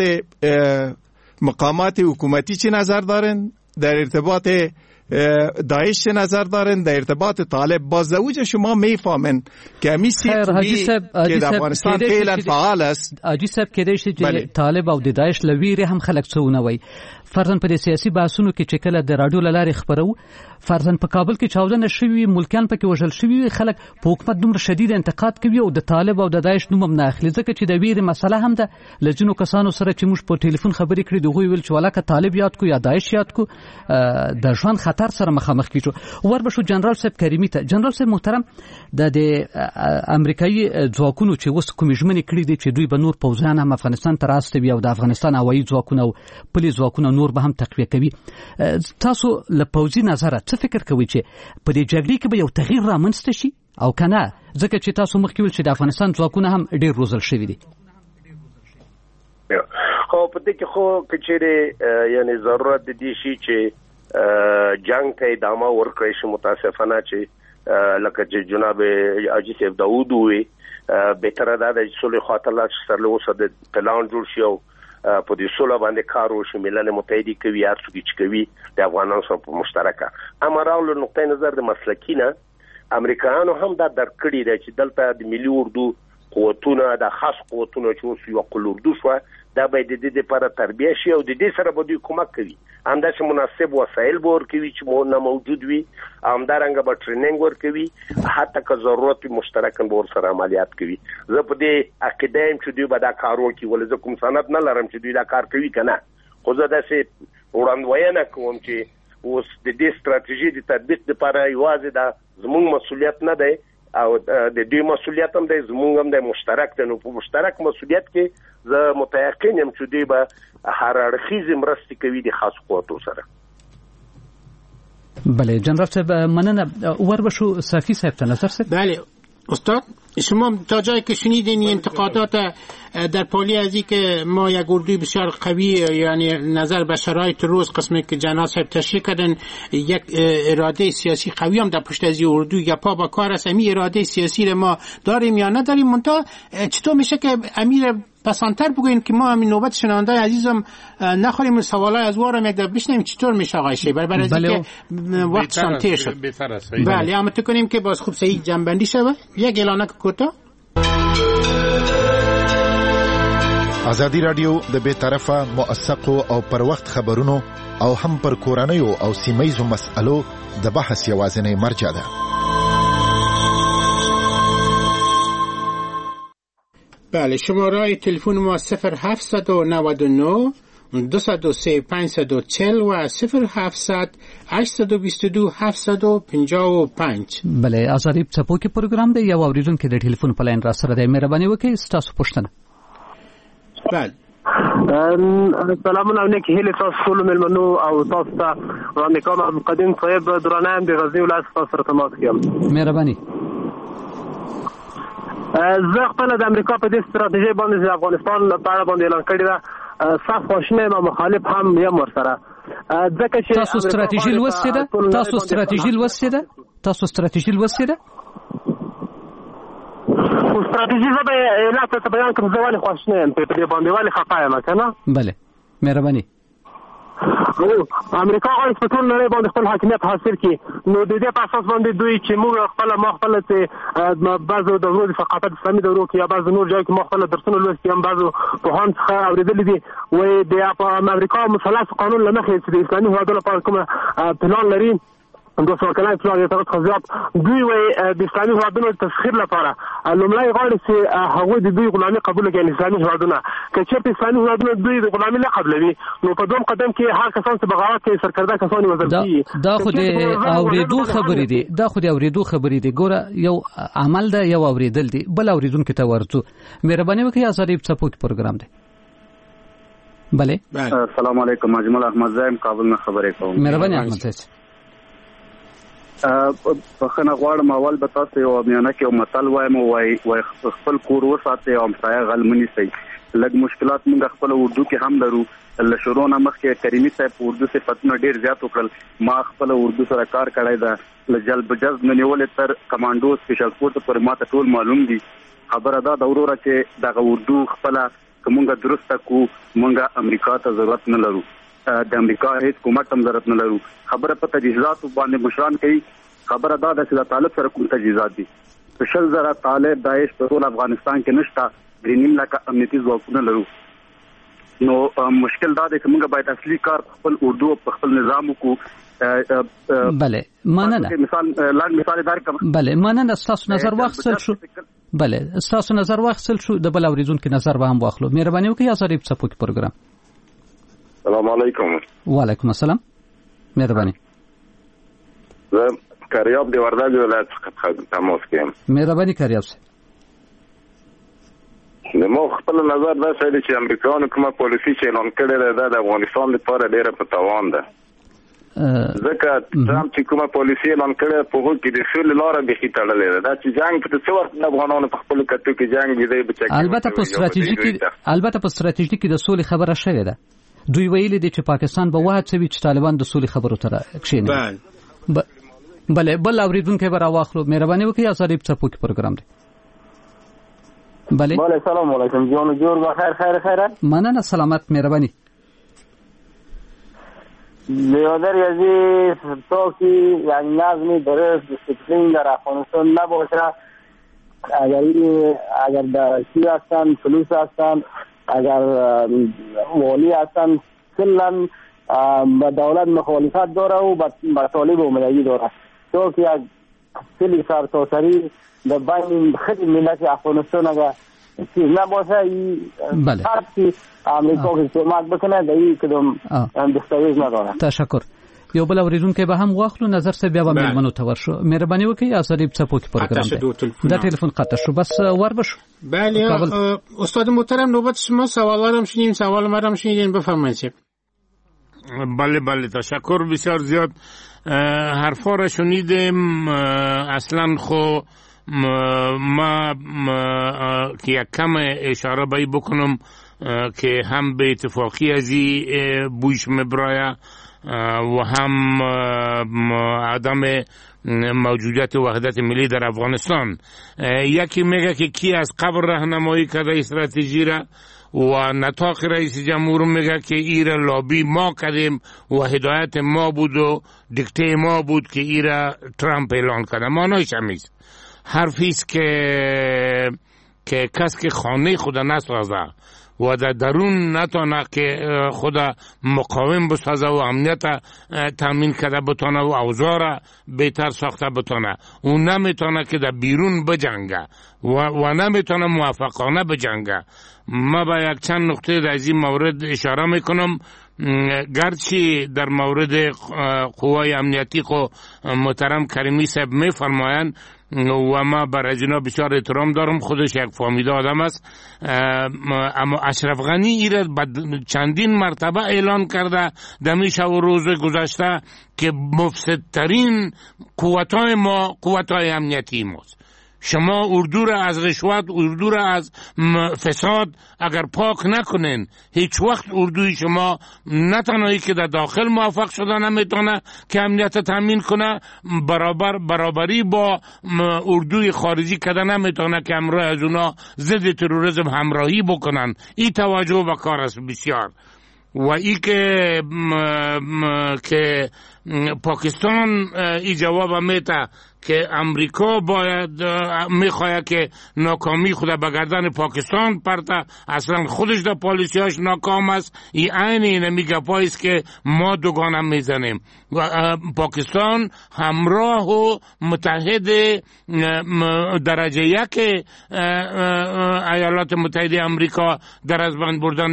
S10: مقامات حکومتی چی نظر دارین، در ارتباط داعش چه نظر دارن، در ارتباط طالب باز دوج شما میفهمن که امیسی که در افغانستان فعلا فعال است.
S4: آجی صاحب کېدای شي چې طالب او د داعش لویری هم خلک څونه وي. فرضاً په سیاسي بحثونو کې چې کله د راډیو لارې خبرو، فرضاً په کابل کې چاودنه شوی، ملکان پکې وژل شوی، خلک په حکومت دومره شدید انتقاد کوي او د طالب او د داعش نوم هم نه اخلي، ځکه چې د ویرې مسله هم ده. لجنو کسانو سره چې موږ په ټلیفون خبرې کړې دغه ویل چې ولاکه طالب یاد کو یا داعش یاد کو د ژوند خطر سره مخامخ کیږو. وربشو جنرال صاحب کریمی ته، جنرال صاحب محترم، د د امریکایي ځواکونو چې وس کوم ژمنې کړې دي چې دوی به نور پوځیان هم افغانستان ته راستوي او د افغانستان هوایي ځواکونه او پلي ځواکونه نور به هم تقویه کوي، تاسو له پوځي نظره څه فکر کوئ چې په دې جګړې کې به یو تغییر رامنځته شي او کنه؟ ځکه چې تاسو مخکې ویل چې د افغانستان ځواکونه هم ډېر روزل شوي دي.
S9: خو په دې کې خو کچېرې یعنی ضرورت دي شي چې جنگ ته ادامه ورکړي شي. متاسفانه چې لکه چې جناب حاجی صاحب داوود وي، بهتره ده چې صلح خاطرات سره له اوسه د پلان جوړ شي او په دې صلح باندې کار وشي. ملل متحد کوي هر څه چې کوي د افغانانو سره په مشترکه. اما راول نقطه نظر د مسلکینه امریکایانو هم دا درک کړی دی چې دلته د ملي اردو قوتونه، د خاص قوتونه چې اوس یو قل اردو شو، دا به د دې لپاره تربیه شي او د دې سره به دوی کومک کوي. همداسې مناسب وسایل به ورکوي چې مو نه موجود وي، همدارنګه به ټریننګ ورکوي، حتی که ضرورت وي مشترکاً به ورسره عملیات کوي. زه په دې عقیده یم چې دوی به دا کار وکړي، ولې زه کوم سند نه لرم چې دوی دا کار کوي که نه. خو زه داسې وړاندوینه کوم چې اوس د دې ستراتیژي د تطبیق لپاره یوازې دا زموږ مسؤلیت نه دی او د دوی مسؤلیت هم دی، زموږ هم دی، مشترک دی. نو په مشترک مسؤلیت کې زه متيقن یم چې دوی به هر اړخیزې مرستې کوي د خاص قوتو سره.
S4: بله جنرال صاحب مننه. وربشو صافی صاحب ته نظر صاحب.
S5: بله استاد، شما تا جایی که شنیدین این انتقادات در پالی از این که ما یک اردوی بسیار قوی، یعنی نظر به شرایط روز قسمی که جناب صاحب تشریح کردن، یک اراده سیاسی قوی هم در پشت از این اردو یا پا با کار است، امی اراده سیاسی رو ما داریم یا نداریم؟ منتها چطور میشه که امیر پسانتر بگوین که ما همین نوبت شنونده عزیزم نخوریم سوالای از وارم یک در بشنیم چطور میشه آقای شیبر؟ برای از اینکه وقتشان تیر شد. بله اما تو کنیم که باز خوب صحیح جنبندی شود. یک اعلانک کوتاه.
S2: ازادي رادیو د بے طرفه موثقو او پر وخت خبرونو او هم پر کورنیو او سیمایزو مسألو د بحث یوازینی مرجع ده.
S5: بله شماره تلفن ما صفر هفتصد و نود و نه دویست و سه پانصد و چهل و صفر هفتصد هشتصد و بیست و دو هفتصد و پنجاه و پنج.
S4: بله ازادي څپو کې پروګرام دی، یو اوریدونکو د ټلیفون په لاین را سره دی. مهرباني وکړئ ستاسو پوښتنه.
S5: بله
S11: سلامونه او نیک هیلې تاسو ټولو مېلمنو او تاسو ته وړاندې کوم. عبدالقدیم صاحب درانه یم د غزني ولایت تاسو سره تماس کوم.
S4: مهرباني.
S11: زه خپله د امریکا په دې ستراتیژۍ باندې د افغانستان په اړه باندې اعلان کړې ده سخت خواشینی یم او مخالف هم یم ورسره. ځکه چې
S4: تاسو ستراتیژي لوستې ده تاسو ستراتیژي لوستې ده تاسو ستراتیژي لوستې ده
S11: خو ستراتیژي زه به علت ته بیان کړم زه ولې خواشینی یم په دې باندې ولې خفه یم که نه.
S4: بله مهرباني.
S11: امریکا غواړي په ټول نړۍ باندې خپل حاکمیت حاصل کړي نو د دې په اساس باندې دوی چې موږ خپله ما خپله چې بعضو دورو د ثقافت اسلامي دورو کې یا بعضو نور ځایو کې ما خپله درسونه لوستي یم بعضو پوهان څخه اورېدلي دي وایي د امریکا مثلث قانون له مخې چې د اسلامي هېوادونو لپاره کومه پلان لري دوه سوه کلن پلان یې څخه زیات دوی وایي د اسلامي هېوادونو د تسخیر لپاره لومړی غواړي چې هغوی د دوی غلامي قبوله کړي اسلامي هېوادونه که چېرته اسلامي هېوادونه دوی د غلامي نه قبلوي نو په دوم قدم کې هر کسان چې بغاوت کوي سرکرده کسان یې وژل کېږي.
S4: دا خو د اورېدو خبرې دي دا خو د اورېدو خبرې دي ګوره یو عمل ده یو اورېدل دي بل اورېدونکي ته ورځو. مهرباني وکړئ ازادي څپو کې پروګرام دی. بله
S12: السلام علیکم اجمل احمد زایم کابل نه خبرې کوم.
S4: مهرباني احمد صاحب.
S12: بخښنه غواړم اول به تاسو یو میانه کې یو متل وایم وای وای خپل کور وساتئ او همسایه غل مه نیسئ. لږ مشکلات موږ خپل اردو کې هم لرو له شروع نه مخکې کریمي صاحب اردو صفتونه ډېر زیات وکړل ما خپل اردو سره کار کړی ده له جلب جذب نه نیولې تر کمانډو سپیشل فورس پورې ماته ټول معلوم دي. خبره دا ده وروره چې دغه اردو خپله که موږ درسته کړو موږ امریکا ته ضرورت نه لرو د امریکا هیڅ کومک هم ضرورت نه لرو. خبره په تجهیزاتو باندې مشران کوي خبره دا ده چې د طالب سره کوم تجهیزات دي په شل زره طالب داعش په ټول افغانستان کې نشته درې نیم لکه امنیتي ځواکونه لرو نو مشکل دا دی چې موږ باید اصلي کار خپل اردو په خپل نظام وکړو.
S4: بله مننه
S12: مثال لاندې مثال درکړم.
S4: بله مننه ستاسو نظر واخیستل شو. بله ستاسو نظر واخیستل شو د بل اورېدونکي نظر به هم واخلو. مهرباني وکړئ ازادي څپو کې پروګرام.
S13: السلام علیکم.
S4: وعلیکم السلام. مهرباني.
S13: زه کاریاب د وردګ ولایت څخه تماس کوم.
S4: مهرباني کاریاب صاحب.
S13: د مو خپل نظر دا څه دی چې امریکایانو کومه پالیسي چې اعلان کړې ده د افغانستان لپاره ډېره په تاوان ده. ځکه ترامپ چې کومه پالیسي اعلان کړې په هغه کې د سولې لاره بېخي تړلې ده. دا چې جنګ په څه وخت د افغانانو په خپلو کتو کې جنګ دی بچا
S4: البته په ستراتیژي کې البته په ستراتیژي کې د سولې خبره شوې ده. دوی ویلي دي چې پاکستان به وهڅوي چې طالبان د سولې خبرو ته کښېني. بله بل اورېدونکی به راواخلو. مهرباني وکړئ ازادي څپو کې پروګرام دی. بله
S14: بله سلام علیکم جان جور بخیر خیر خیره
S4: مننه سلامت. مهرباني.
S14: بیادر عزیز تو که یعنی نظمی درست دیسپلین در افغانستان نباشه اگر اگر دارشی هستن فلوس هستن اگر والی هستن کلا با دولت مخالفت داره و با طالب اومدگی داره تو که یک سلی سرتاسری در بین خود ملت افغانستان اگر چیز نباشه این شرط که امریکا که کمک بکنه در این کدوم دستاویز نداره.
S4: تشکر. یو بل اورېدونکی به هم واخلو نظر څه بیا به مېلمنو ته ورشو. مهرباني وکړئ ازادي څپو کې پروګرام دی. دا ټلیفون قطع شو بس ور بشو.
S5: بله استاد محترم نوبت شما سوالارم شنیدیم سوال مرام شنیدین بفرمایید.
S7: بله بله تشکر بسیار زیاد. حرفا را شنیدیم اصلا خو ما که یک کم اشاره بایی بکنم که هم به اتفاقی ازی بوش مبرایه و هم عدم موجودیت وحدت ملی در افغانستان. یکی میگه که کی از قبل راهنمایی کرده استراتژی را و نطاق رئیس جمهور میگه که ایره لابی ما کردیم و هدایت ما بود و دیکته ما بود که ایره ترامپ اعلان کرده. معنیش همیست حرفیست که که کس که خانه خود نسازه و در درون نتانه که خود مقاوم بسازه و امنیت تامین کرده بتانه و اوضاع بهتر ساخته بتانه و نمیتانه که در بیرون بجنگه و, و نمیتانه موفقانه بجنگه. ما با یک چند نقطه در این مورد اشاره میکنم. گرچه در مورد قوای امنیتی کو محترم کریمی صاحب میفرمایند و ما برای جناب بسیار احترام دارم، خودش یک فهمیده آدم است. اما اشرف غنی ایره چندین مرتبه اعلان کرده دمی شب و روز گذشته که مفسدترین قوتای ما قوتای امنیتی ماست. شما اردو را از رشوت، اردو را از فساد اگر پاک نکنین، هیچ وقت اردوی شما نه تنهایی که در داخل موفق شده نمیتونه که امنیت تامین کنه، برابر برابری با اردوی خارجی کده نمیتونه که همراه از اونا ضد تروریسم همراهی بکنن. این توجه به کار است بسیار. و ای که که پاکستان ای جواب میده که امریکا باید میخواد که ناکامی خود به گردن پاکستان پرته، اصلا خودش در پالیسیاش ناکام است. این عین اینه میگه پایست که ما دوگانه میزنیم و پاکستان همراه و متحد درجه یک ایالات متحده امریکا در از بند بردن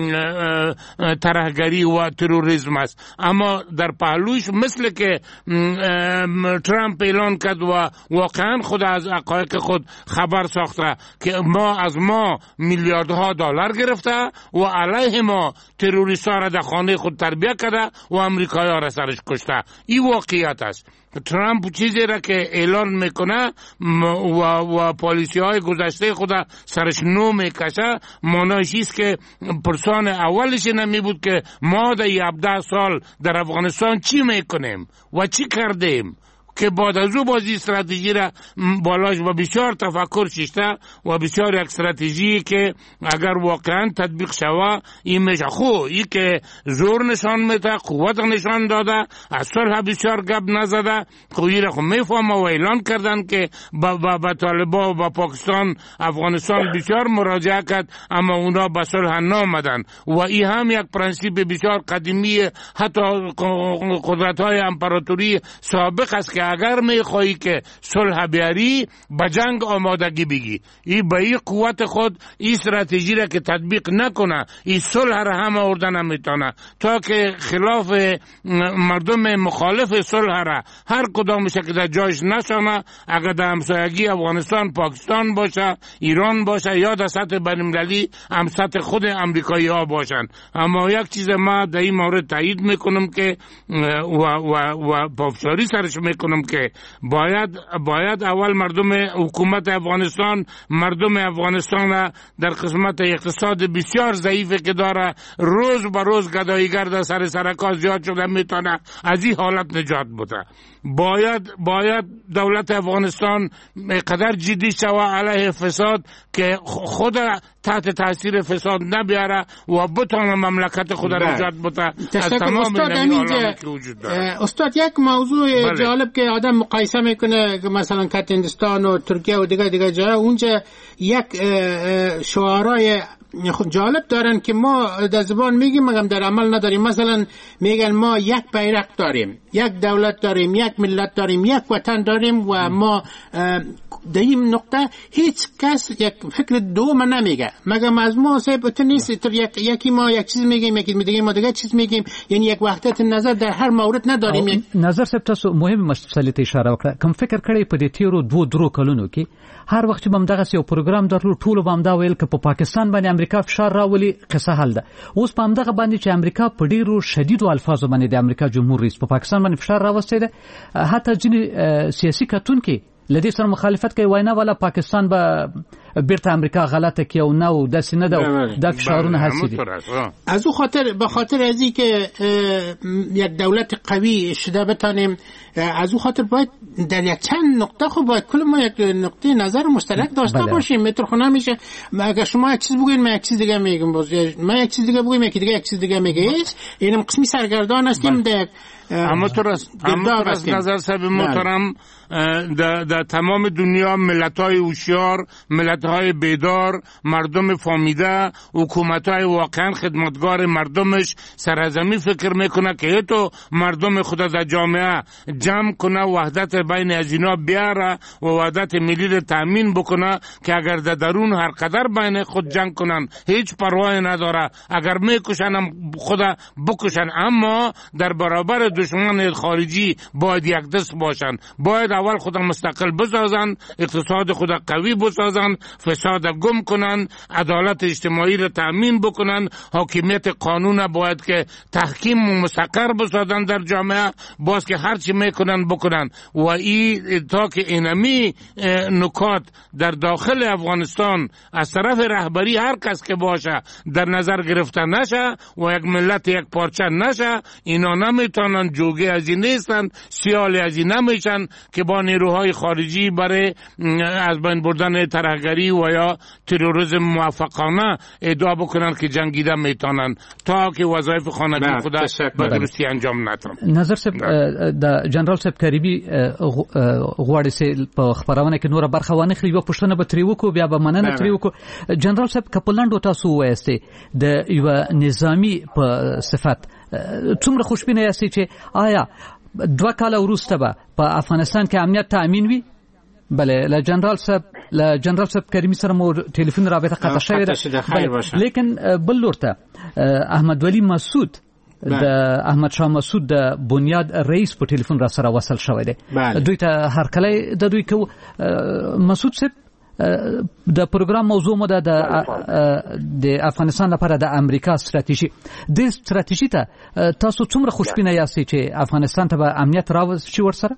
S7: ترهگری و تروریسم است. اما در پهلوش مثل که ترامپ اعلان کرد و واقعا خود از حقایق خود خبر ساخته که ما از ما میلیاردها دلار گرفته و علیه ما تروریست ها را در خانه خود تربیت کرده و امریکایی ها را سرش کشته. این واقعیت است. ترامپ چیزی را که اعلان میکنه و, و پالیسی های گذشته خود سرش نو میکشه، معنیش است که پرسان اولش نمی بود که ما در هفده سال در افغانستان چی میکنیم و چی کردیم، که بعد از او بازی استراتژی را بالاش و بسیار تفکر شیشته و بسیار یک استراتژی که اگر واقعا تطبیق شوه این میشه. خو این که زور نشان میده، قوت نشان داده، از صلح بسیار گپ نزده، خو این را خو میفهمه و اعلان کردن که با, با, با طالبا و با پاکستان افغانستان بسیار مراجعه کرد اما اونا به صلح نامدن. و این هم یک پرنسیپ بسیار قدیمی حتی قدرت های امپراتوری سابق است که اگر میخوایی که صلح بیاری به جنگ آمادگی بگی. این به این قوت خود این استراتژی را که تطبیق نکنه این صلح را هم آورده نمیتونه، تا که خلاف مردم مخالف صلح را هر کدامش که در جایش نشانه، اگر در همسایگی افغانستان پاکستان باشه، ایران باشه یا در سطح بین‌المللی هم سطح خود امریکایی ها باشن. اما یک چیز ما در این مورد تایید میکنم که و و و پافشاری سرش میکنم که باید باید اول مردم حکومت افغانستان مردم افغانستان را در قسمت اقتصاد بسیار ضعیفی که داره روز به روز گداییگر در سر سرکا زیاد شده میتونه از این حالت نجات بده. باید باید دولت افغانستان قدر جدی شوه علیه فساد که خود تحت تاثیر فساد نبیاره و بتونه مملکت خود را نجات بده از تمام
S5: استاد. که وجود داره. استاد یک موضوع بله. جالب که آدم مقایسه میکنه که مثلا کتندستان و ترکیه و دیگه دیگه جای اونجا یک شعارهای جالب دارن که ما در زبان میگیم مگم در عمل نداریم. مثلا میگن ما یک بیرق داریم، یک دولت داریم، یک ملت داریم، یک وطن داریم و ما در این نقطه هیچ کس یک فکر دوم نمیگه مگم از ما صاحب نیست. یک یکی ما یک چیز میگیم، یکی دیگه ما دیگه چیز میگیم، یعنی یک وحدت نظر در هر مورد نداریم. یک
S4: نظر صاحب تاسو مهم مسئله اشاره وکړه. کوم فکر کړی په دې تیرو دوه درو کلونو کې هر وخت چې بم دغه یو پروګرام درلو ټولو بم دا ویل چې په پاکستان باندې امریکا فشار راولي، قصه حل ده. اوس په همدغه باندې چې امریکا په ډیرو شدیدو الفاظو باندې د امریکا جمهور رئیس په پاکستان باندې فشار راوستی ده، حتی ځینې سیاسي کتونکي لدې سره مخالفت کوي، واینا والا پاکستان به بیرته امریکا غلطه که او نه و دست نه د فشارونه هستی.
S5: از او خاطر به خاطر از این که یک دولت قوی شده بتانیم، از او خاطر باید در یک چند نقطه خب باید کل ما یک نقطه نظر مشترک داشته بله. باشیم. مترخونه میشه اگر شما یک چیز بگوین من یک چیز دیگه میگم، باز من یک چیز دیگه بگویم یکی دیگه یک چیز دیگه میگه. اینم قسمی سرگردان هستیم در
S7: اما تو از نظر صاحب محترم در تمام دنیا ملت‌های هوشیار، ملت‌های بیدار، مردم فهمیده، حکومت‌های واقعا خدمتگار مردمش سرزمی فکر میکنه که تو مردم خود در جامعه جمع کنه، وحدت بین از اینا بیاره و وحدت ملی را تامین بکنه که اگر در درون هر قدر بین خود جنگ کنن هیچ پروا نداره، اگر میکشن هم خود بکشن، اما در برابر دشمن خارجی باید یک دست باشن. باید اول خود مستقل بسازن، اقتصاد خود قوی بسازن، فساد گم کنن، عدالت اجتماعی را تامین بکنن، حاکمیت قانون باید که تحکیم مستقر بسازن در جامعه، باز که هر چی میکنن بکنن. و این تا که اینمی نکات در داخل افغانستان از طرف رهبری هر کس که باشه در نظر گرفته نشه و یک ملت یک پارچه نشه، اینا نمیتونن جوگه از این نیستن، سیال از این نمیشن که با نیروهای خارجی برای از بین بردن ترهگری و یا تروریسم موفقانه ادعا بکنن که جنگیده میتونن تا که وظایف خانگی خدا به درستی انجام ندن.
S4: نظر صاحب د جنرال صاحب کریبي غواړي سي په خبرونه کې نور برخه ونه خلی و پښتنه به تریو کو بیا به مننه تریو کو. جنرال صاحب کپلند تاسو وایسته د یو نظامی په صفت څومره خوشبینه یاستئ چې آیا دوه کاله وروسته به په افغانستان کې امنیت تامین وي؟ بله، له جنرال صاحب له جنرال صاحب کریمي سره مو ټلیفون رابطه قطع شوې ده، لیکن بل لورته احمد ولی مسعود د احمد شاه مسعود د بنیاد رئیس په ټلیفون را سره وصل شوی دی. دوی ته هر کله د دوی کو مسعود صاحب د پروګرام موضوع مو د د افغانستان لپاره د امریکا ستراتیژي د ستراتیژي ته تاسو څومره خوشبینه یاستئ چې افغانستان ته به امنیت راوستي ورسره؟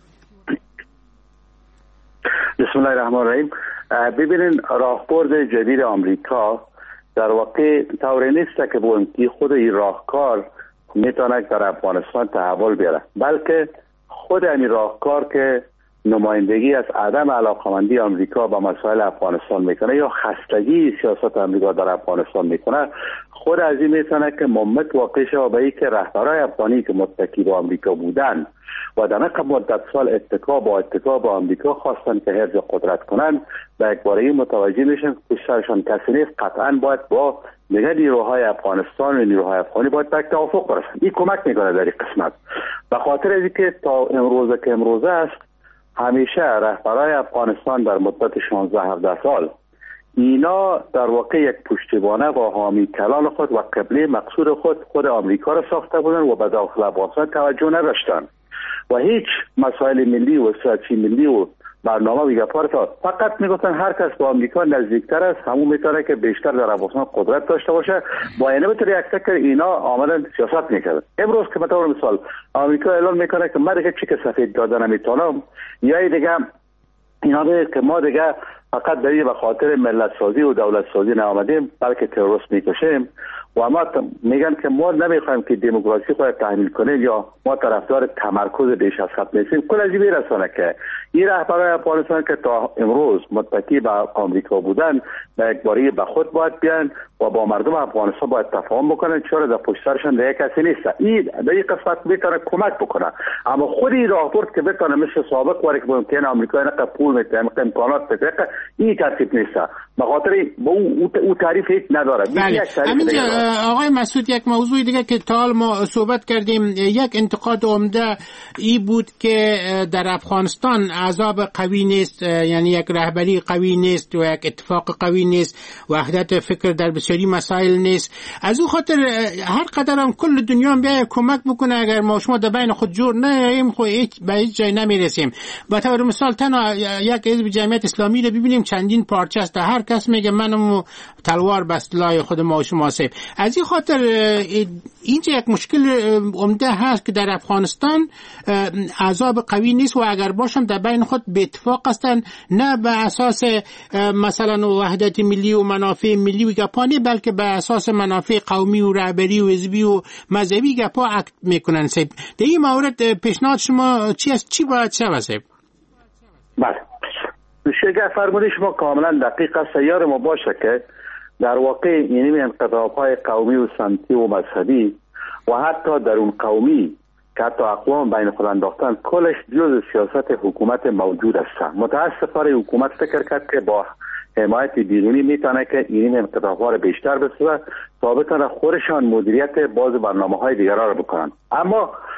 S12: بسم الله الرحمن الرحیم. ببینین راهبرد جدید آمریکا در واقع طوری نیست که بگویم که خود این راهکار میتونه در افغانستان تحول بیاره، بلکه خود این راهکار که نمایندگی از عدم علاقمندی آمریکا با مسائل افغانستان میکنه یا خستگی سیاست آمریکا در افغانستان میکنه، خود از این میتونه که ممت واقع شود به اینکه رهبرای افغانی که متکی با آمریکا بودن و در نقب مدت سال اتکا با اتکا با آمریکا خواستن که حفظ قدرت کنن، به یک باره متوجه میشن که پشتشان کسی نیست، قطعا باید با دیگر نیروهای افغانستان و نیروهای افغانی باید به توافق برسن. این کمک میکنه در این قسمت. به خاطر از اینکه تا امروزه که امروزه است، همیشه رهبرای افغانستان در مدت شانزده هفده سال اینا در واقع یک پشتیبانه و حامی کلان خود و قبله مقصود خود خود آمریکا را ساخته بودن و به داخل افغانستان توجه نداشتن و هیچ مسائل ملی و سیاسی ملی و برنامه و گپارتا فقط میگفتن هر کس با آمریکا نزدیکتر است همون میتونه که بیشتر در افغانستان قدرت داشته باشه. با اینه بطور یک تکر اینا آمدن سیاست میکردن. امروز که بطور مثال آمریکا اعلان میکنه که من دیگه چی که سفید دادن نمیتونم، یا دیگه اینا دیگه که ما دیگه فقط در به خاطر ملت سازی و دولت سازی نآمدیم بلکه تروریست میکشیم و ما میگن که ما نمیخوایم که دموکراسی خود تحمیل کنیم یا ما طرفدار تمرکز بیش از حد نیستیم. کل از این میرسونه که این رهبرای افغانستان که تا امروز متکی به آمریکا بودن به یک باره به خود باید بیان و با مردم افغانستان باید تفاهم بکنن، چرا در پشت سرشان دیگه کسی نیست. این در این قسمت میتونه کمک بکنه، اما خود این راهبرد که بتونه مثل سابق واره که ممکن آمریکا اینقدر پول میده امکانات بده، این ترتیب نیست. به خاطر با او او تعریف هیچ نداره.
S5: بله. همینجا آقای مسعود یک موضوع دیگه که تا حال ما صحبت کردیم، یک انتقاد عمده ای بود که در افغانستان احزاب قوی نیست، یعنی یک رهبری قوی نیست و یک اتفاق قوی نیست، وحدت فکر در بسیاری مسائل نیست. از او خاطر هر قدر هم کل دنیا هم بیاید کمک بکنه، اگر ما شما در بین خود جور نهیم خود به هیچ جای نمیرسیم. به طور مثال تنها یک حزب جمعیت اسلامی رو ببینیم چندین پارچه است، هر کس میگه منم تلوار به اصطلاح خود ما شما سیب. از این خاطر اینجا یک مشکل عمده هست که در افغانستان احزاب قوی نیست و اگر باشم در بین خود به اتفاق هستند، نه به اساس مثلا وحدت ملی و منافع ملی و گپانی، بلکه به اساس منافع قومی و رهبری و حزبی و مذهبی گپا اکت میکنن. سیب در این مورد پیشنهاد شما چی است؟ چی باید شود سیب؟
S12: بله، شگه فرمودی شما کاملا دقیق است. یار ما باشه که در واقع این انقلاب‌های قومی و سمتی و مذهبی و حتی درون قومی که حتی اقوام بین خود انداختن کلش جز سیاست حکومت موجود است. متاسفانه حکومت فکر کرد که با حمایت بیرونی میتونه که این انقلاب‌ها رو بیشتر بسازه تا بتونه خودشان مدیریت باز برنامه‌های دیگران رو بکنن. اما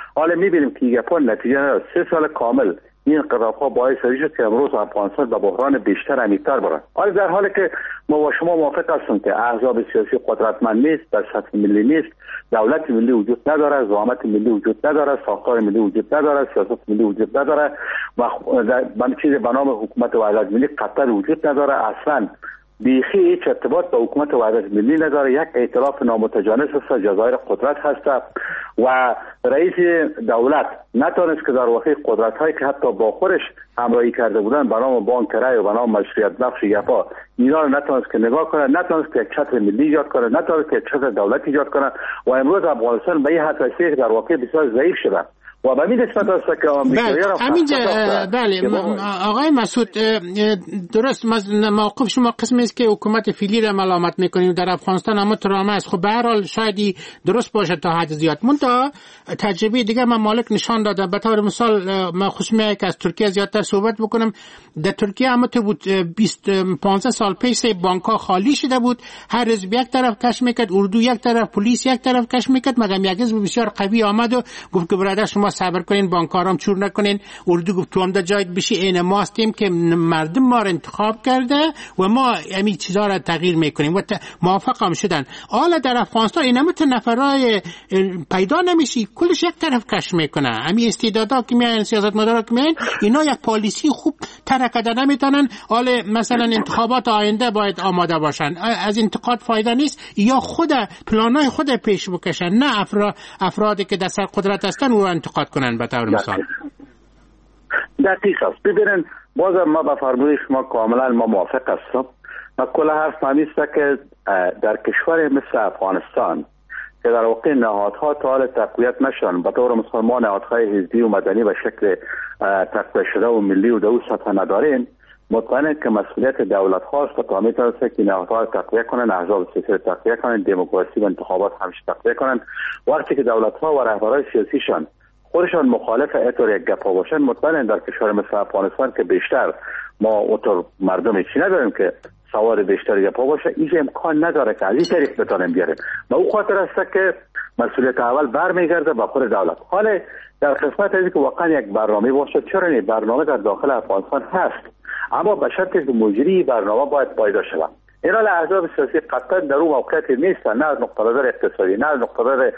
S15: حالا میبینیم که گپا نتیجه نداره. سه سال کامل این قضاوت‌ها باعث شد که امروز افغانستان به بحران بیشتر عمیق‌تر برد. حالا در حالی که ما با شما موافق هستیم که احزاب سیاسی قدرتمند نیست، در سطح ملی نیست، دولت ملی وجود نداره، زعامت ملی وجود نداره، ساختار ملی وجود نداره، سیاست ملی وجود نداره و من چیزی به نام حکومت وحدت ملی قطعا وجود نداره. اصلا بیخی هیچ ارتباط به حکومت وحدت ملی نداره. یک ائتلاف نامتجانس است، جزایر قدرت هست و رئیس دولت نتونست که در واقع قدرت هایی که حتی با خودش همراهی کرده بودن به نام بانک رای و به نام مشروعیت بخش گپا اینا رو نتونست که نگاه کنه، نتونست که یک چتر ملی ایجاد کنه، نتونست که یک چتر دولتی ایجاد کنه و امروز افغانستان به این حد رسیده که در واقع بسیار ضعیف شده و به این نسبت است که آمریکایی‌ها
S5: بله بله آقای مسعود درست موقف شما قسمی است که حکومت فعلی را ملامت میکنیم در افغانستان، اما ترامه است. خب به هر حال شاید درست باشه تا حد زیاد. منتها تجربه دیگه ممالک نشان داده. به طور مثال من خوش میاد که از ترکیه زیادتر صحبت بکنم. در ترکیه اما تو بود بیست پانزده سال پیش سه بانک‌ها خالی شده بود، هر حزب یک طرف کش میکرد، اردو یک طرف، پلیس یک طرف کش میکرد، مگر یک حزب بسیار قوی آمد و گفت که برادر شما صبر کنین، بانکارام چور نکنین. اردو گفت تو هم در جایت بشی، این ما هستیم که مردم ما را انتخاب کرده و ما همین چیزا را تغییر میکنیم و موافق هم شدن. حالا در افغانستان این همه نفرای پیدا نمیشی، کلش یک طرف کش میکنه. همین استعدادا که میان، سیاستمدارا که میان، اینا یک پالیسی خوب ترکده نمیتونن. حالا مثلا انتخابات آینده باید آماده باشن، از انتقاد فایده نیست، یا خود پلانای خود پیش بکشن، نه افراد افرادی که در سر قدرت هستن او انتقاد کنن به طور مثال.
S15: دقیق است. ببینن بازم ما به فرمایش شما کاملا ما موافق هستم. و کل حرف همیست که در کشور مثل افغانستان که در واقع نهادها تا حال تقویت نشدن، به طور مثال ما نهادهای حزبی و مدنی به شکل تقویت شده و ملی و دو سطح نداریم، مطمئنه که مسئولیت دولت هاست تا تا میتونسته که نهادها تقویت کنن، احزاب سیاسی تقویت کنن، دموکراسی و انتخابات همیشه تقویت کنن. وقتی که دولت ها و رهبران سیاسیشان خودشان مخالف اطور یک گپا باشن، مطمئنه در کشور مثل افغانستان که بیشتر ما اطور مردم چی نداریم که سواد بیشتر گپا باشه، این امکان نداره که از این طریق بتونیم بیاریم. و او خاطر است که مسئولیت اول برمیگرده به خود دولت. حالا در قسمت از که واقعا یک برنامه باشه، چرا نه، برنامه در داخل افغانستان هست، اما به شرطی که مجری برنامه باید پایدار شود. اینا احزاب سیاسی قطعا در اون موقعیت نیستن، نه از نقطه نظر اقتصادی، نه از نقطه نظر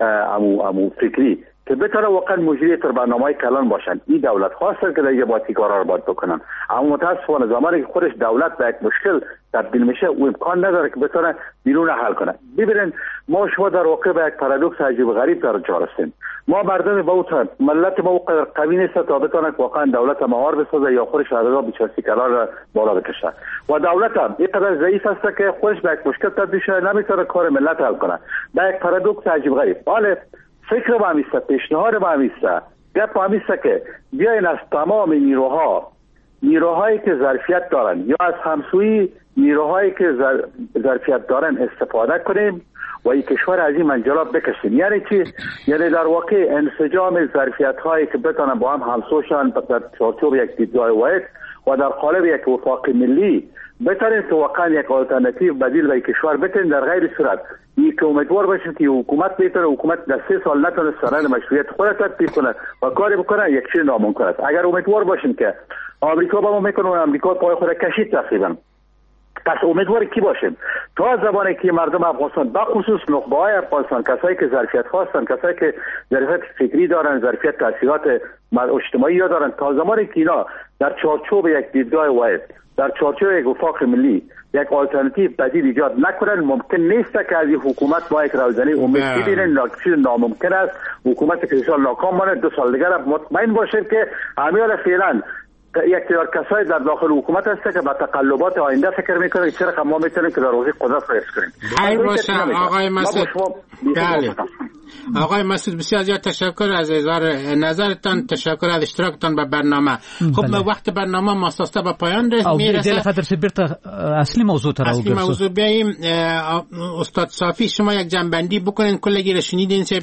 S15: امو امو فکری، که بتونه واقعا مجری تر برنامه‌های کلان باشن. این دولت هاستن که دیگه باید کارا رو باید بکنن. اما متاسفانه زمانی که خودش دولت به یک مشکل تبدیل میشه، او امکان نداره که بتونه بیرون حل کنه. ببینید ما شما در واقع به یک پارادوکس عجیب غریب در جا رسیدیم. ما مردم با اوتن ملت ما اونقدر قوی نیست تا بتونه واقعا دولت مهار بسازه یا خودش عدالت بیچارسی کلان را بالا بکشه، و دولت هم اینقدر ضعیف است که خودش به یک مشکل تبدیل شه، نمیتونه کار ملت حل کنه. به یک پارادوکس عجیب غریب. حالا فکر با همیسته، پیشنهاد با همیسته، گپ با همیسته که بیاین از تمام نیروها، نیروهایی که ظرفیت دارن یا از همسویی نیروهایی که ظرفیت دارن استفاده کنیم و این کشور از این منجلاب بکشیم. یعنی چی؟ یعنی در واقع انسجام ظرفیت هایی که بتونن با هم همسوشن در چارچوب یک دیدگاه واحد و در قالب یک وفاق ملی بتونیم که واقعا یک آلترناتیو بدیل به کشور بتونیم. در غیر صورت این که امیدوار باشیم که حکومت بهتره، حکومت در سه سال نتونه سران مشروعیت خود تطبیق کنه و کاری بکنه، یک چیز ناممکن است. اگر امیدوار باشیم که آمریکا با ما میکنه و آمریکا پای خود کشید تقریبا، پس امیدوار کی باشیم؟ تا زمانی که مردم افغانستان به خصوص نخبه های افغانستان، کسایی که ظرفیت هستن، کسایی که ظرفیت فکری دارن، ظرفیت تاثیرات اجتماعی دارن، تا زمانی که اینا در چارچوب یک دیدگاه واحد، در چارچوب یک وفاق ملی یک آلترناتیو بدیل ایجاد نکنن، ممکن نیست که از این حکومت با یک روزنی امید ببینن. چیز ناممکن است. حکومت که سال ناکام مانه، دو سال دیگر مطمئن باشید که همین فعلا یک تعداد کسایی در داخل حکومت هست که با تقلبات آینده فکر میکنه که چرا ما میتونیم که در روزی قدرت رو حفظ کنیم.
S5: خیر باشه آقای مسعود. بله آقای مسعود، بسیار زیاد تشکر از اظهار نظرتان، تشکر از اشتراکتان به برنامه. خب وقت برنامه ما ساسته به پایان میرسه.
S4: دل خاطر سپرت اصلی موضوع تر
S5: اصلی موضوع بیاییم. استاد صافی شما یک جنبندی بکنین، کلگی را شنیدین چه؟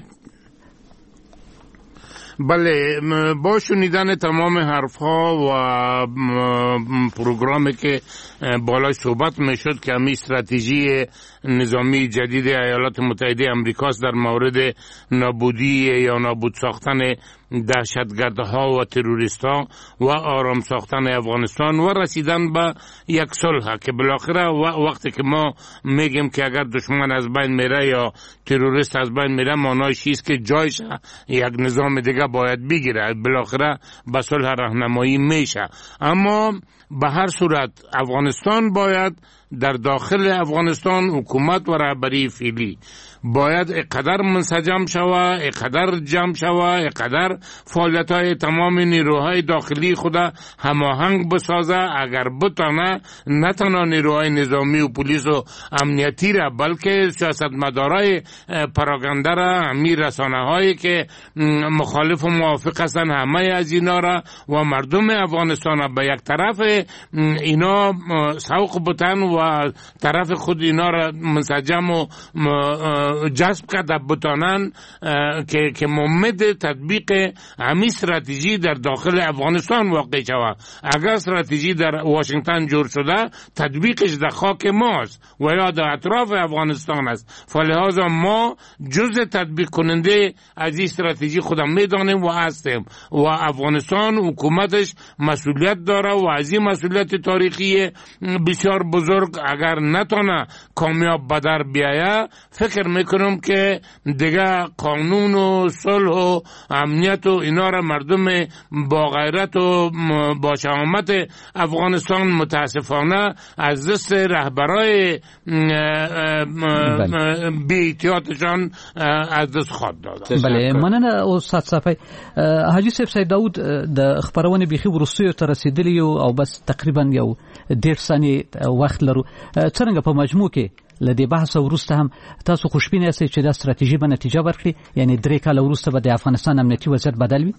S7: بله، با شنیدن تمام حرف ها و پروگرامی که بالای صحبت میشد که همین استراتژی نظامی جدید ایالات متحده امریکاست در مورد نابودی یا نابود ساختن دهشتگردها و تروریستها و آرام ساختن افغانستان و رسیدن به یک صلح که بالاخره وقتی که ما میگیم که اگر دشمن از بین میره یا تروریست از بین میره معنیش چیست که جایش یک نظام دیگه باید بگیره، بالاخره به صلح راهنمایی میشه. اما به هر صورت افغانستان باید در داخل افغانستان حکومت و رهبری فعلی باید اقدر منسجم شوه، اقدر جمع شوه، اقدر فعالیت های تمام نیروهای داخلی خود هماهنگ بسازه. اگر بتانه نه تنها نیروهای نظامی و پلیس و امنیتی را بلکه سیاستمدارای پراگنده را، همین رسانه هایی که مخالف و موافق هستند همه از اینا را و مردم افغانستان را به یک طرف اینا سوق بتن و طرف خود اینا را منسجم و جذب کرده بتانن که که ممد تطبیق همین استراتژی در داخل افغانستان واقع شود. اگر استراتژی در واشنگتن جور شده تطبیقش در خاک ماست و یا در اطراف افغانستان است، فلهذا ما جزء تطبیق کننده از این استراتژی خودم میدانیم و هستیم و افغانستان حکومتش مسئولیت داره و از این مسئولیت تاریخی بسیار بزرگ اگر نتونه کامیاب به در بیایه فکر میکنم که دیگه قانون و صلح و امنیت و اینا را مردم با غیرت و با شهامت افغانستان متاسفانه از دست رهبرای بی احتیاطشان از دست خواهد داد.
S4: بله، مننه استاد صافی. حاجی صاحب سید داود د خبرونه بيخي ورسته ته رسیدلی او بس تقریبا یو ډیر ثانیې وخت لرو. څنګه په مجموع کې لدی بحث ورسته هم تاسو خوشبینه یاست چې د استراتیژي به نتیجه ورکړي، یعنی درې کاله ورسته به د افغانستان امنیتي وضعیت بدل وي؟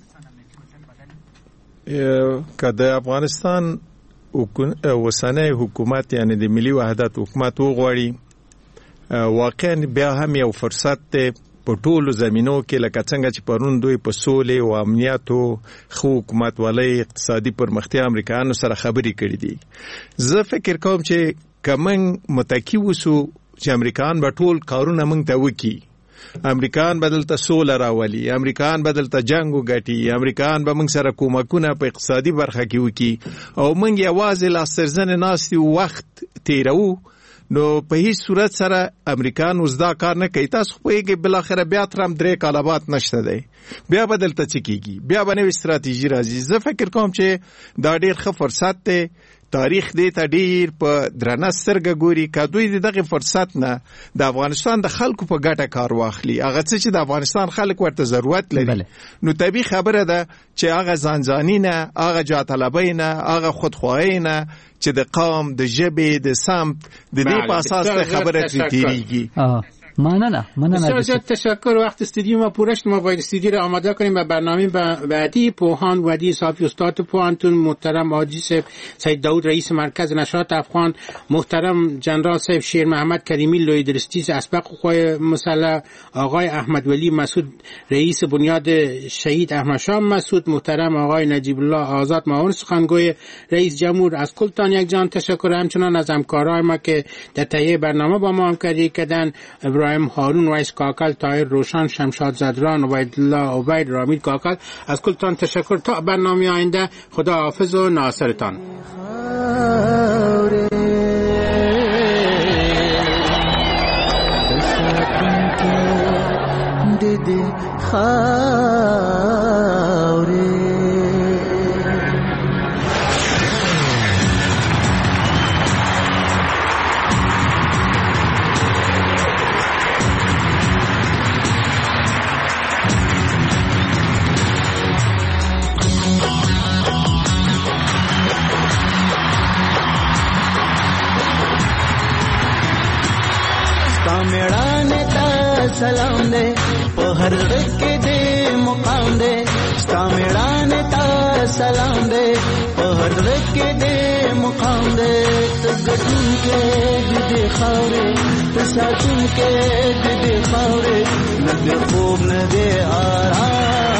S10: که د افغانستان اوسنی حکومت یعنی د ملي وحدت حکومت وغواړي واقعا بیا هم یو فرصت دی په ټولو زمینو کې لکه څنګه چې پرون دوی په سولې او امنیت او خو حکومت ولې اقتصادي پرمختیا امریکایانو سره خبرې کړې دي. زه فکر کوم چې کمن متکی وسو چې امریکایان به ټول کارونه موږ ته وکړي، امریکایان بدلته سوله راولي، امریکایان بدلته جنگ وګټي، امریکایان به موږ سره کومکونه په اقتصادي برخه کې وکړي او موږ یوازې لاسترزنې ناستي وخت تیرو، نو په هیڅ صورت سره امریکایان اوس دا کار نه کوي. تاسو پوهیږئ بالاخره بیا ترم درې کاله بعد نشته دی، بیا بدلته څه کیږي، بیا به نوې استراتیژي راځي. زه فکر کوم چې دا ډېر ښه فرصت دی، تاریخ دې ته ډېر په درنه سترګه ګوري که دوی د دغه فرصت نه د افغانستان د خلکو په ګټه کار واخلي، هغه څه چې د افغانستان خلک ورته ضرورت لري، نو طبیعي خبره ده چې هغه ځانځاني نه، هغه جاطلبۍ نه، هغه خودخواهۍ نه چې د قوم، د ژبې، د سمت د دې په اساس ته خبره ترې تېرېږي.
S4: مننه مننه
S5: بسیار تشکر. وقت استودیو ما پوره شد، ما باید استودیو را آماده کنیم به برنامه بعدی. پوهان ودی صافی استاد پوهنتون محترم حاجی صاحب سید داود رئیس مرکز نشاط افغان، محترم جنرال صاحب شیر محمد کریمی لوی درستیز اسبق خواه مسلح، آقای احمد ولی مسعود رئیس بنیاد شهید احمد شاه مسعود، محترم آقای نجیب الله آزاد معاون سخنگوی رئیس جمهور، از کلتان یک جان تشکر. همچنان از همکارای ما که در تهیه برنامه با ما همکاری کردن، ابراهیم هارون، وایس کاکل، طاهر روشن، شمشاد زدران، عبیدالله عبید، رامید کاکل، از کلتان تشکر. تا برنامه آینده خدا حافظ و ناصرتان.
S16: سلام دے په هر کې دې مقام دے، ستا میړانه تا سلام دے په هر کې دې مقام دے. ته ګټون کې دې خاورې، ته ساتون کې دې خاورې، نه دې خوب نه دې آرام